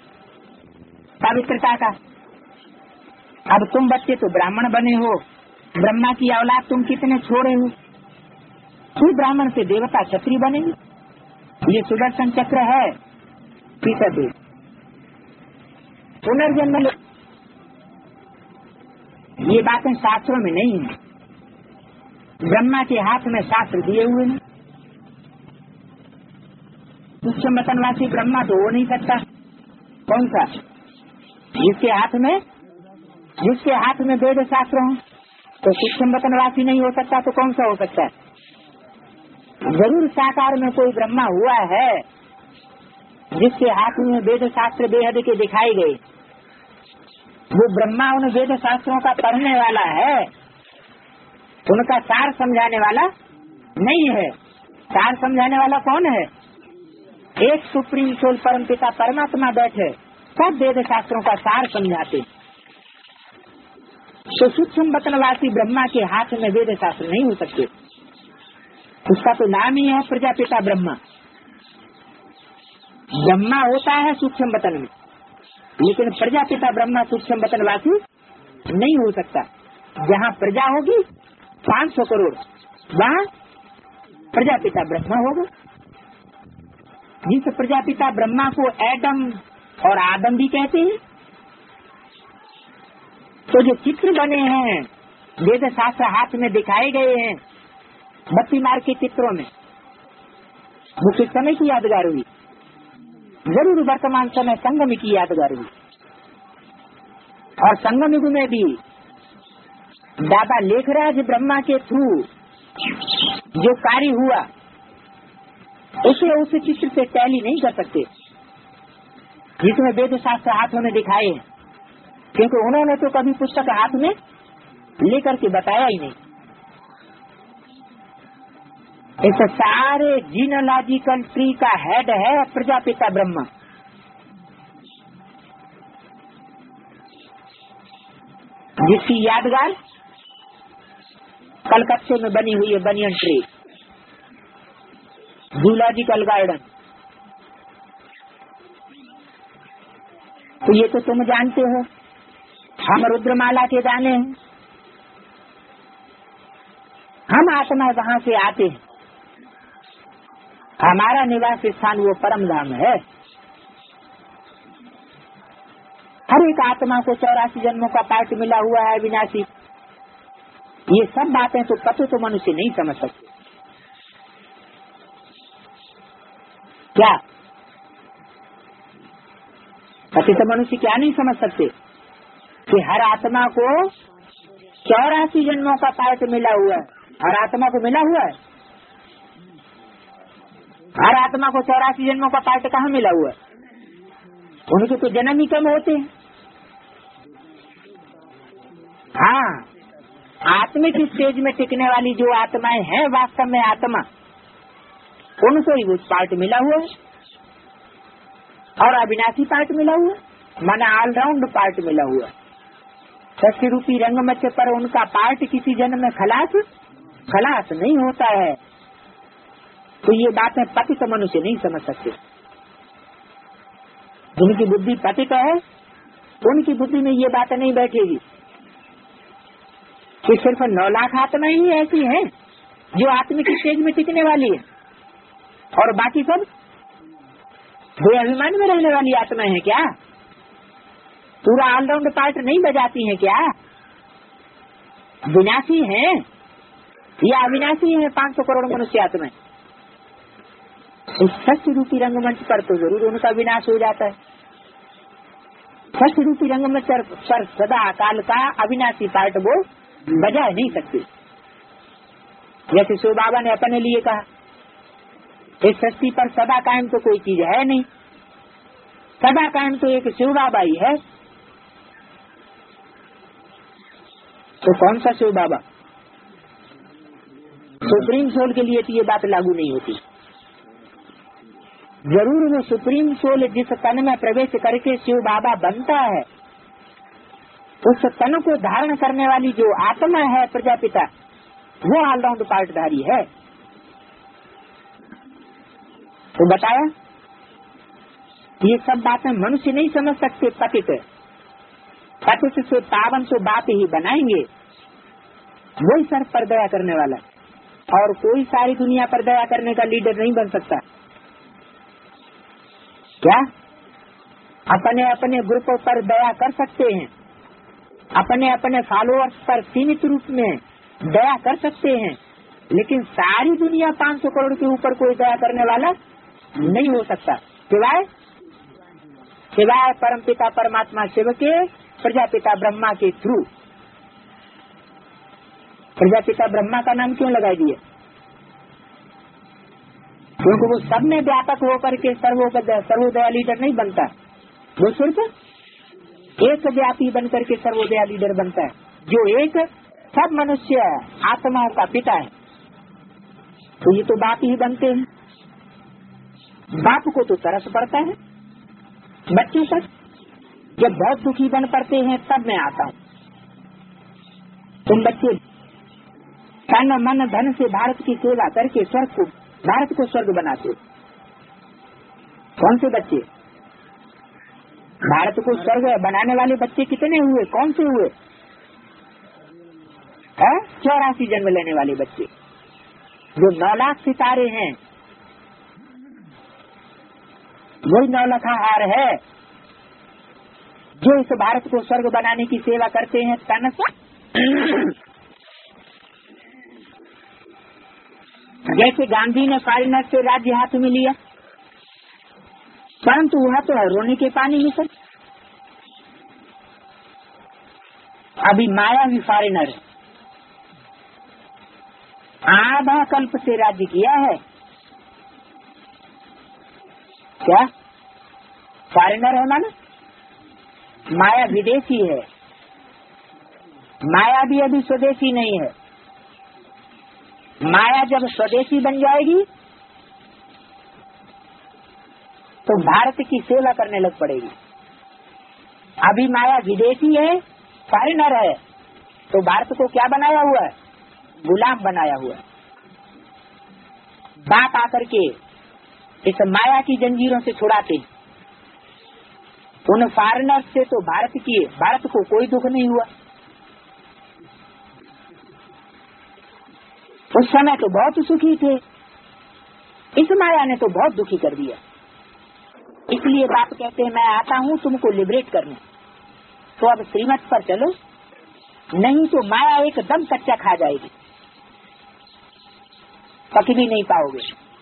पवित्रता का। अब तुम बच्चे तो ब्राह्मण बने हो, ब्रह्मा की औलाद तुम कितने छोड़े हो, तू ब्राह्मण से देवता क्षत्रिय बनेगी। ये सुदर्शन चक्र है पीतर देव पुनर्जन्म। ये बातें शास्त्रों में नहीं है, ब्रह्मा के हाथ में शास्त्र दिए हुए हैं। सूक्ष्म वतनवासी ब्रह्मा तो हो नहीं सकता। कौन सा? जिसके हाथ में वेद शास्त्र हो तो सूक्ष्म वतनवासी नहीं हो सकता, तो कौन सा हो सकता है? जरूर साकार में कोई ब्रह्मा हुआ है जिसके हाथ में वेद शास्त्र बेहद के दिखाई गए। वो ब्रह्मा उन वेद शास्त्रों का पढ़ने वाला है, उनका सार समझाने वाला नहीं है। सार समझाने वाला कौन है? एक सुप्रीम सोल परम पिता परमात्मा बैठे सब वेद शास्त्रों का सार समझाते। तो सूक्ष्म वतनवासी ब्रह्मा के हाथ में वेद शास्त्र नहीं हो सकते। उसका तो नाम ही है प्रजापिता ब्रह्मा। ब्रह्मा होता है सूक्ष्म वतन में, लेकिन प्रजापिता ब्रह्मा सूक्ष्म वतनवासी नहीं हो सकता। जहाँ प्रजा होगी 500 करोड़, वहाँ प्रजापिता ब्रह्मा होगा। जिस प्रजापिता ब्रह्मा को एडम और आदम भी कहते हैं, तो जो चित्र बने हैं वेद शास्त्र हाथ में दिखाए गए हैं 32 मार्ग के चित्रों में, वो किस समय की यादगार हुई? जरूर वर्तमान समय संगम की यादगार हुई। और संगम युग में भी दादा लेखराज ब्रह्मा के थ्रू जो कार्य हुआ उसे उस चित्र से टैली नहीं कर सकते जिसमें वेद शास्त्र हाथों में दिखाए हैं, क्योंकि उन्होंने तो कभी पुस्तक हाथ में लेकर के बताया ही नहीं। इस सारे जीनोलॉजिकल ट्री का हेड है प्रजापिता ब्रह्मा। जिसकी यादगार कलकत्ते में बनी हुई है बनियन ट्री, जूलॉजिकल गार्डन। तो ये तो तुम जानते हो, हम रुद्रमाला के दाने हैं, हम आत्मा वहाँ से आते हैं। हमारा निवास स्थान वो परम धाम है। हर एक आत्मा को 84 जन्मों का पाठ मिला हुआ है विनाशी। ये सब बातें तो पति तो मनुष्य नहीं समझ सकते। क्या पति तो मनुष्य क्या नहीं समझ सकते कि हर आत्मा को 84 जन्मों का पाठ मिला हुआ है। हर आत्मा को मिला हुआ है। हर आत्मा को 84 जन्मों का पाठ कहाँ मिला हुआ है? उनके तो जन्म ही कम होते हैं। हाँ, आत्मिक स्टेज में टिकने वाली जो आत्माएं हैं वास्तव में आत्मा, उनको ही वो पार्ट मिला हुआ है। और अविनाशी पार्ट मिला हुआ है, माना ऑलराउंड पार्ट मिला हुआ है। सृष्टि रूपी रंगमंच पर उनका पार्ट किसी जन्म में खलास नहीं होता है। तो ये बातें पतित मनुष्य नहीं समझ सकते। जिनकी बुद्धि पतित है उनकी बुद्धि में ये बातें नहीं बैठेगी कि सिर्फ 9 लाख आत्माएं ही ऐसी हैं जो आत्मिक स्टेज में टिकने वाली है, और बाकी सब वे अभिमान में रहने वाली आत्माएं हैं क्या? पूरा ऑलराउंड पार्ट नहीं बजाती हैं क्या? विनाशी हैं या अविनाशी हैं 500 करोड़ मनुष्य आत्माएं? इस सत्य रूपी रंगमंच पर तो जरूर उनका विनाश हो जाता है। सत्य रूपी रंगमंच पर सदा काल का अविनाशी पार्ट वो बजा नहीं सकते। जैसे शिव बाबा ने अपने लिए कहा, इस सृष्टि पर सदा कायम तो कोई चीज है नहीं, सदा कायम तो एक शिव बाबा ही है। तो कौन सा शिव बाबा? सुप्रीम सोल के लिए तो ये बात लागू नहीं होती। जरूर वो सुप्रीम सोल जिस तन में प्रवेश करके शिव बाबा बनता है, उस तन को धारण करने वाली जो आत्मा है प्रजापिता, वो ऑलराउंड पार्टधारी है। तो बताया ये सब बातें मनुष्य नहीं समझ सकते। पतित से पावन तो बात ही बनाएंगे। वही सर्व पर दया करने वाला, और कोई सारी दुनिया पर दया करने का लीडर नहीं बन सकता। क्या अपने अपने ग्रुप पर दया कर सकते हैं, अपने अपने फॉलोअर्स पर सीमित रूप में दया कर सकते हैं, लेकिन सारी दुनिया 500 करोड़ के ऊपर कोई दया करने वाला नहीं हो सकता, सिवाय परमपिता परमात्मा शिव के प्रजापिता ब्रह्मा के थ्रू। प्रजापिता ब्रह्मा का नाम क्यों लगाई दिए? क्योंकि वो सब में व्यापक होकर के सर्वोदया लीडर नहीं बनता, वो सिर्फ एक व्यापी बनकर के सर्वोदया लीडर बनता है, जो एक सब मनुष्य आत्माओं का पिता है। तो ये तो बाप ही बनते हैं। बाप को तो तरस पड़ता है बच्चों पर, जब बहुत दुखी बन पड़ते हैं तब मैं आता हूँ। तुम बच्चे तन मन धन से भारत की सेवा करके भारत को स्वर्ग बनाते हो। कौन से बच्चे? भारत को स्वर्ग बनाने वाले बच्चे कितने हुए? कौन से हुए? 84 जन्म लेने वाले बच्चे, जो 9 लाख सितारे हैं, वही 9 लखाहार है जो इस भारत को स्वर्ग बनाने की सेवा करते हैं तन से। जैसे गांधी ने फॉरेनर से राज्य हाथ में लिया, परंतु वह तो रोने के पानी में सर। अभी माया भी फॉरेनर है, आधा कल्प से राज्य किया है। क्या फॉरेनर है माना? माया विदेशी है, माया भी अभी स्वदेशी नहीं है। माया जब स्वदेशी बन जाएगी तो भारत की सेवा करने लग पड़ेगी। अभी माया विदेशी है, फॉरेनर है, तो भारत को क्या बनाया हुआ है? गुलाम बनाया हुआ है। बाप आकर के इस माया की जंजीरों से छुड़ाते। उन फॉरेनर से तो भारत को कोई दुख नहीं हुआ। उस समय तो बहुत सुखी थे, इस माया ने तो बहुत दुखी कर दिया। इसलिए बाप कहते हैं मैं आता हूँ तुमको लिबरेट करने। तो अब श्रीमत पर चलो, नहीं तो माया एकदम कच्चा खा जाएगी, पक भी नहीं पाओगे।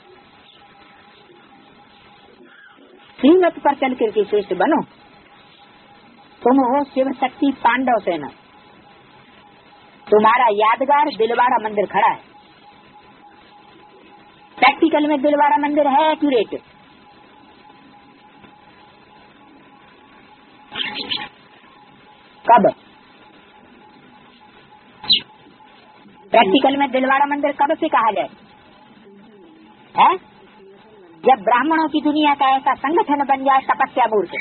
श्रीमत पर चल करके श्रेष्ठ बनो। तुम हो शिव शक्ति पांडव सेना। तुम्हारा यादगार दिलवाड़ा मंदिर खड़ा है। प्रैक्टिकल में दिलवाड़ा मंदिर है एक्यूरेट। कब? प्रैक्टिकल में दिलवाड़ा मंदिर कब से कहा जाए? है जब ब्राह्मणों की दुनिया का ऐसा संगठन बन जाए तपस्या मूर्त।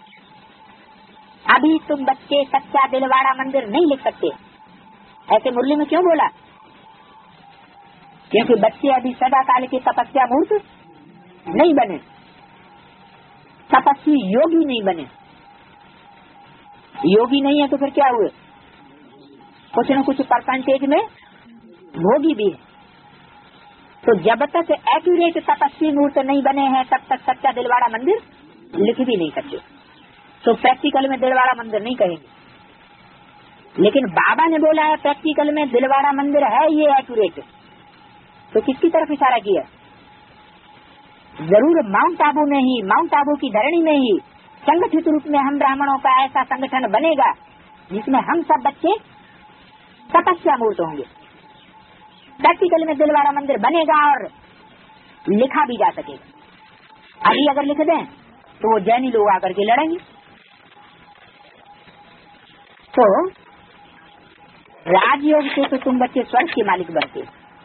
अभी तुम बच्चे सच्चा दिलवाड़ा मंदिर नहीं लिख सकते। ऐसे मुरली में क्यों बोला? क्योंकि बच्चे अभी सदा काल के तपस्या मूर्त नहीं बने, तपस्वी योगी नहीं बने। योगी नहीं है तो फिर क्या हुए? कुछ न कुछ परसेंटेज में भोगी भी है। तो जब तक एक्यूरेट तपस्वी मूर्त नहीं बने हैं तब तक सच्चा दिलवाड़ा मंदिर लिख भी नहीं सकते। तो प्रैक्टिकल में दिलवाड़ा मंदिर नहीं कहेंगे। लेकिन बाबा ने बोला है प्रैक्टिकल में दिलवाड़ा मंदिर है, ये एक्यूरेट। तो किसकी तरफ इशारा किया? जरूर माउंट आबू में ही, माउंट आबू की धरणी में ही संगठित रूप में हम ब्राह्मणों का ऐसा संगठन बनेगा जिसमें हम सब बच्चे तपस्या मूर्त होंगे। प्रैक्टिकल में दिलवाड़ा मंदिर बनेगा और लिखा भी जा सकेगा। अभी अगर लिख दें तो वो जैनी लोग आकर के लड़ेंगे। तो राजयोग से तो तुम बच्चे स्वर्ग के मालिक बनते।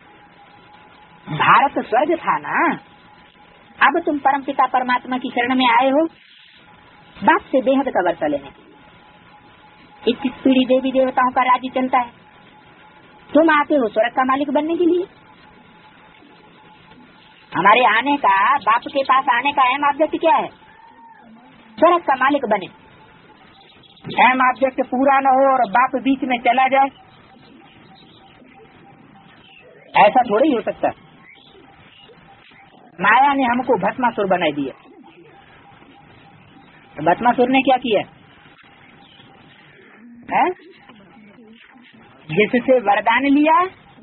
भारत स्वर्ग था ना, अब तुम परमपिता परमात्मा की शरण में आए हो बाप से बेहद का वर्षा लेने। 21 पीढ़ी देवी देवताओं का राज्य चलता है, तुम आते हो स्वर्ग का मालिक बनने के लिए। हमारे आने का, बाप के पास आने का अहम ऑब्जेक्ट क्या है? स्वर्ग का मालिक बने। अहम ऑब्जेक्ट पूरा न हो और बाप बीच में चला जाए ऐसा थोड़ा ही हो सकता। माया ने हमको भस्मासुर बनाई दिया। तो भस्मासुर ने क्या किया है? जिससे वरदान लिया,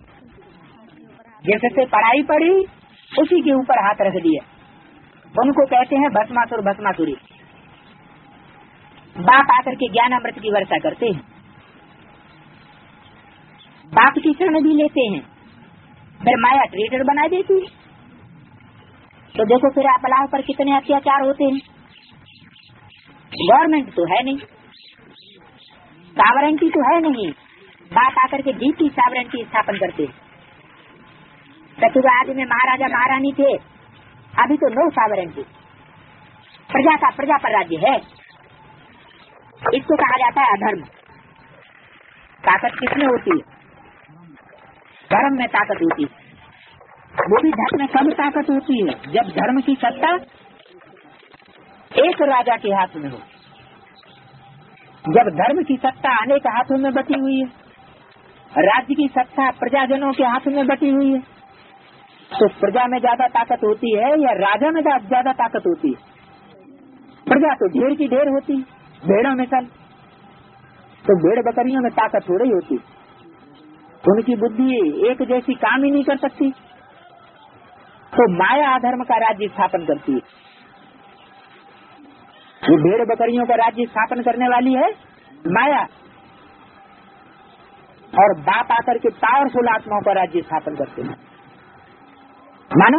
जिससे पढ़ाई पढ़ी, उसी के ऊपर हाथ रख दिया। उनको कहते हैं भस्मासुर भस्मासुरी। बाप आकर के ज्ञान अमृत की वर्षा करते हैं, बाप की शरण भी लेते हैं, फिर माया ट्रेडर बना देती है। तो देखो फिर आप अलाव पर कितने अत्याचार होते हैं। गवर्नमेंट तो है नहीं, सावरेंटी तो है नहीं, बाप आकर के डीप की सावरेंटी स्थापन करते हैं। सतयुग में महाराजा महारानी थे, अभी तो नो सावरेंटी, प्रजा का प्रजा पर राज्य है। इसको कहा जाता है अधर्म। ताकत किसमें होती है? धर्म में ताकत होती है। वो भी धर्म में कम ताकत होती है जब धर्म की सत्ता एक राजा के हाथ में हो। जब धर्म की सत्ता अनेक हाथों में बटी हुई है, राज्य की सत्ता प्रजाजनों के हाथ में बटी हुई है, तो प्रजा में ज्यादा ताकत होती है या राजा में ज्यादा ताकत होती है? प्रजा तो ढेर की ढेर होती है, भेड़ों में सल। तो भेड़ बकरियों में ताकत थोड़ी होती, उनकी बुद्धि एक जैसी काम ही नहीं कर सकती। तो माया अधर्म का राज्य स्थापन करती है। ये भेड़ बकरियों का राज्य स्थापन करने वाली है माया, और बाप आकर के पावरफुल आत्माओं का राज्य स्थापन करते हैं। मानो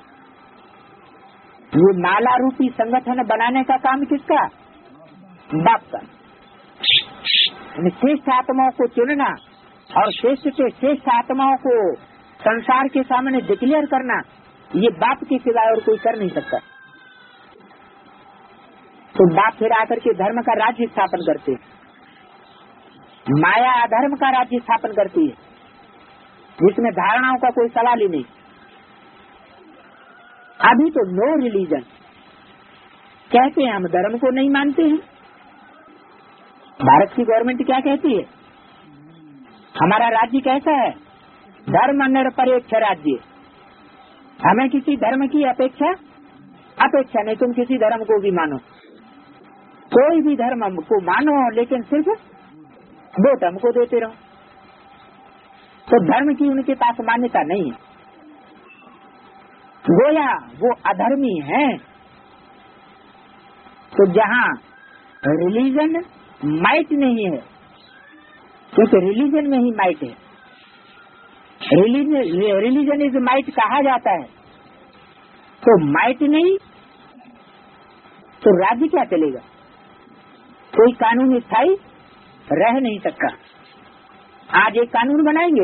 ये माला रूपी संगठन बनाने का काम किसका? बाप का। श्रेष्ठ आत्माओं को चुनना और श्रेष्ठ के श्रेष्ठ आत्माओं को संसार के सामने डिक्लेयर करना, ये बाप के सिवाय और कोई कर नहीं सकता। तो बाप फिर आकर के धर्म का राज्य स्थापन करते हैं, माया अधर्म का राज्य स्थापन करती है, जिसमें धारणाओं का कोई सवाल ही नहीं। अभी तो नो रिलीजन कहते हैं, हम धर्म को नहीं मानते हैं। भारत की गवर्नमेंट क्या कहती है? हमारा राज्य कैसा है? धर्म निरपेक्ष राज्य। हमें किसी धर्म की अपेक्षा नहीं, तुम किसी धर्म को भी मानो, कोई भी धर्म हमको मानो, लेकिन सिर्फ वोट हमको देते रहो। तो धर्म की उनके पास मान्यता नहीं है, गोया वो अधर्मी है। तो जहाँ रिलीजन माइट नहीं है, क्योंकि रिलीजन में ही माइट है, रिलीजन इज माइट कहा जाता है, तो माइट नहीं तो राज्य क्या चलेगा? कोई कानून स्थायी रह नहीं सकता। आज एक कानून बनाएंगे,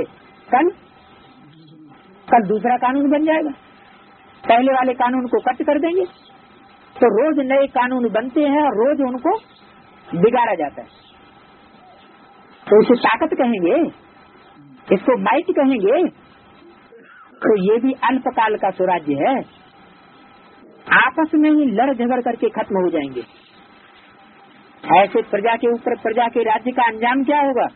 कल दूसरा कानून बन जाएगा, पहले वाले कानून को कट कर देंगे। तो रोज नए कानून बनते हैं और रोज उनको बिगाड़ा जाता है। तो इसे ताकत कहेंगे, इसको माइट कहेंगे। तो ये भी अल्पकाल का स्वराज्य है, आपस में ही लड़ झगड़ करके खत्म हो जाएंगे। ऐसे प्रजा के ऊपर प्रजा के राज्य का अंजाम क्या होगा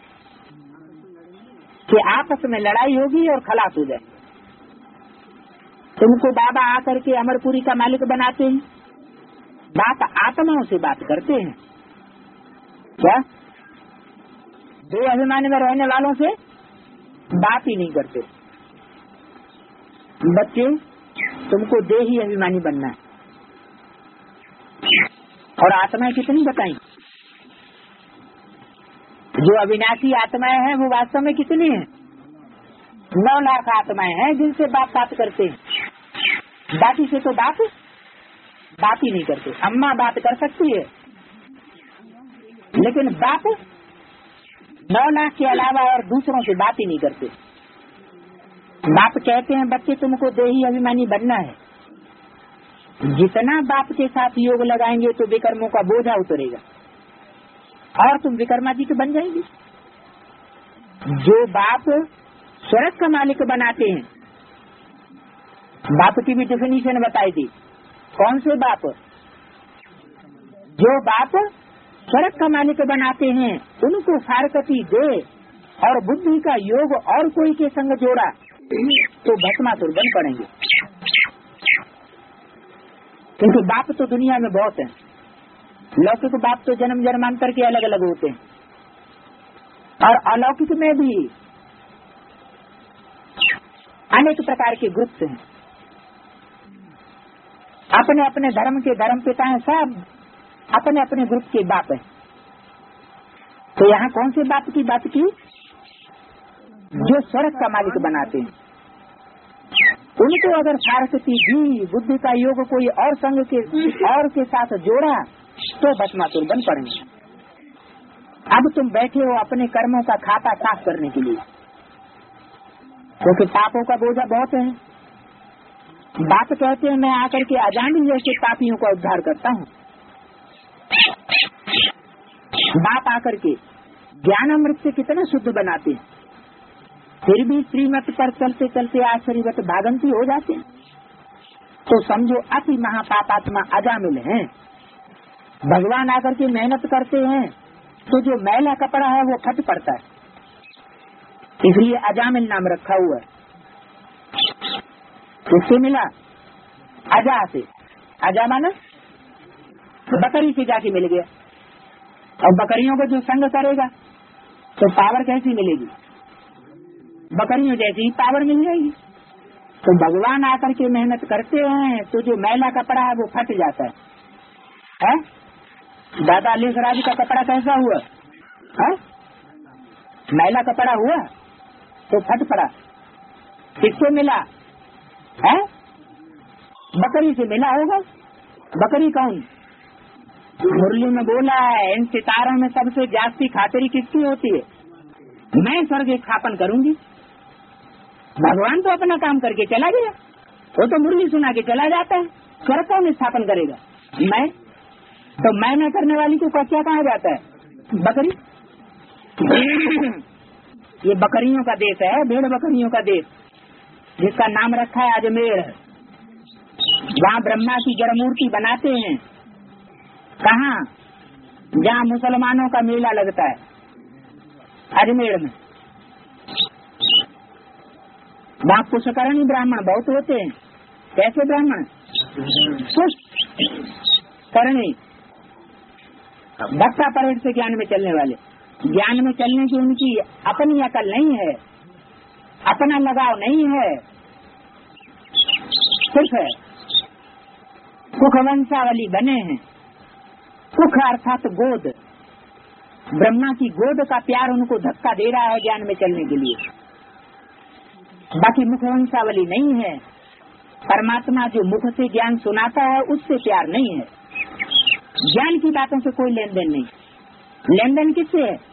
कि आपस में लड़ाई होगी और खलास हो जाए। तुमको बाबा आकर के अमरपुरी का मालिक बनाते हैं, बाप आत्माओं से बात करते हैं क्या? दो अभिमान में रहने वालों से बात ही नहीं करते। बच्चे, तुमको देही अभिमानी बनना है, और आत्माएं कितनी बताई? जो अविनाशी आत्माएं हैं वो वास्तव में कितनी हैं? 9 लाख आत्माएं हैं जिनसे बाप बात करते हैं। बाकी से तो बात ही नहीं करते। अम्मा बात कर सकती है, लेकिन बाप 9 लाख के अलावा और दूसरों से बात ही नहीं करते। बाप कहते हैं बच्चे तुमको देही अभिमानी बनना है, जितना बाप के साथ योग लगाएंगे तो विकर्मों का बोझा उतरेगा और तुम विकर्मा जी के बन जाएंगे। जो बाप स्वर्ग का मालिक बनाते हैं, बाप की भी डेफिनेशन बताई थी। कौन से बाप? जो बाप स्वर्ग का मालिक बनाते हैं, उनको फारकती दे और बुद्धि का योग और कोई के संग जोड़ा तो भस्मासुर बन पड़ेंगे। क्योंकि बाप तो दुनिया में बहुत है, लौकिक बाप तो जन्म जन्मांतर के अलग अलग होते हैं, और अलौकिक में भी अनेक प्रकार के ग्रुप हैं। अपने अपने धर्म के धर्म पिता हैं, सब अपने अपने ग्रुप के बाप हैं। तो यहाँ कौन से बाप की बात की? जो स्वर्ग का मालिक बनाते हैं, उनको अगर सारस्वती जी बुद्धि का योग कोई और संग के साथ जोड़ा तो भस्मासुर बन पड़ेंगे। अब तुम बैठे हो अपने कर्मों का खाता साफ करने के लिए, क्योंकि पापों का बोझा बहुत है। बाप कहते हैं मैं आकर के अजामिल जैसे पापियों का उद्धार करता हूँ। बाप आकर के ज्ञानामृत से कितना शुद्ध बनाते हैं, फिर भी श्रीमत पर चलते चलते आश्चर्यवत भागंती हो जाते हैं। तो समझो अति महापापात्मा अजामिल हैं। भगवान आकर के मेहनत करते हैं तो जो मैला कपड़ा है वो फट पड़ता है, इसलिए अजामिल नाम रखा हुआ है। किससे मिला? अजा से। अजा माना बकरी से जाके मिल गया। और बकरियों को जो संग करेगा तो पावर कैसी मिलेगी? बकरियों जैसी ही पावर मिल जाएगी। तो भगवान आकर के मेहनत करते हैं तो जो मैला कपड़ा है वो फट जाता है? दादा लेखराज का कपड़ा कैसा हुआ है? मैला कपड़ा हुआ तो फट पड़ा। किससे मिला है? बकरी से मिला होगा। बकरी कौन? मुरली में बोला है इन सितारों में सबसे जास्ती खातिरी किसकी होती है? मैं स्वर्ग स्थापन करूंगी। भगवान तो अपना काम करके चला गया, वो तो मुरली सुना के चला जाता है। स्वर्ग कौन स्थापन करेगा? मैं। तो मैं न करने वाली को क्या कहा जाता है? बकरी। ये बकरियों का देश है, भेड़ बकरियों का देश, जिसका नाम रखा है अजमेर। वहाँ ब्रह्मा की जड़ मूर्ति बनाते हैं। कहाँ? जहाँ मुसलमानों का मेला लगता है, अजमेर में। वहाँ पुष्करणी ब्राह्मण बहुत होते हैं। कैसे ब्राह्मण? पुष्करणी, भक्ता परेड से ज्ञान में चलने वाले। ज्ञान में चलने की उनकी अपनी अकल नहीं है, अपना लगाव नहीं है, सिर्फ है कुख वंशावली बने हैं। कुख अर्थात गोद, ब्रह्मा की गोद का प्यार उनको धक्का दे रहा है ज्ञान में चलने के लिए। बाकी मुख वंशावली नहीं है। परमात्मा जो मुख से ज्ञान सुनाता है उससे प्यार नहीं है। ज्ञान की बातों से कोई लेन देन नहीं। लेन देन किससे है?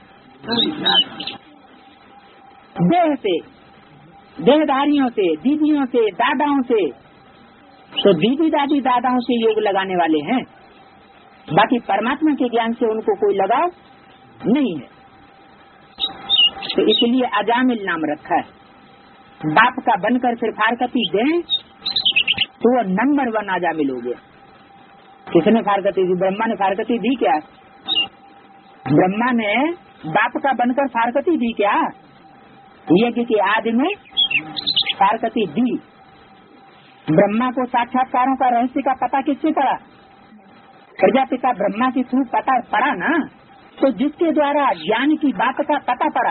देह से, देहधारियों से, दीदियों से, दादाओं से। तो दीदी दादी दादाओं से योग लगाने वाले हैं, बाकी परमात्मा के ज्ञान से उनको कोई लगाव नहीं है। तो इसलिए अजामिल नाम रखा है। बाप का बनकर फिर फारकती दें तो वो नंबर 1 अजामिल हो गया। किसने फारकती दी? ब्रह्मा ने फारकती दी क्या? ब्रह्मा ने बाप का बनकर फारकती दी क्या? यज्ञ के आदि में फारकती दी। ब्रह्मा को साक्षात्कारों का रहस्य का पता किससे पड़ा? प्रजापिता ब्रह्मा के थ्रू पता पड़ा ना। तो जिसके द्वारा ज्ञान की बात का पता पड़ा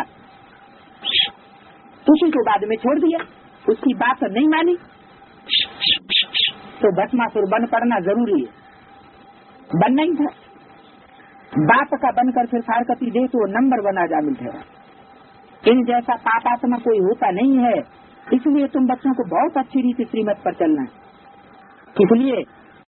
उसी को बाद में छोड़ दिया, उसकी बात नहीं मानी, तो भस्मासुर बन पड़ना जरूरी है। बनना ही था। बाप का बनकर फिर फारकती दे तो नंबर 1 अजामिल है। इन जैसा पापात्मा कोई होता नहीं है। इसलिए तुम बच्चों को बहुत अच्छी रीति श्रीमत पर चलना है। इसलिए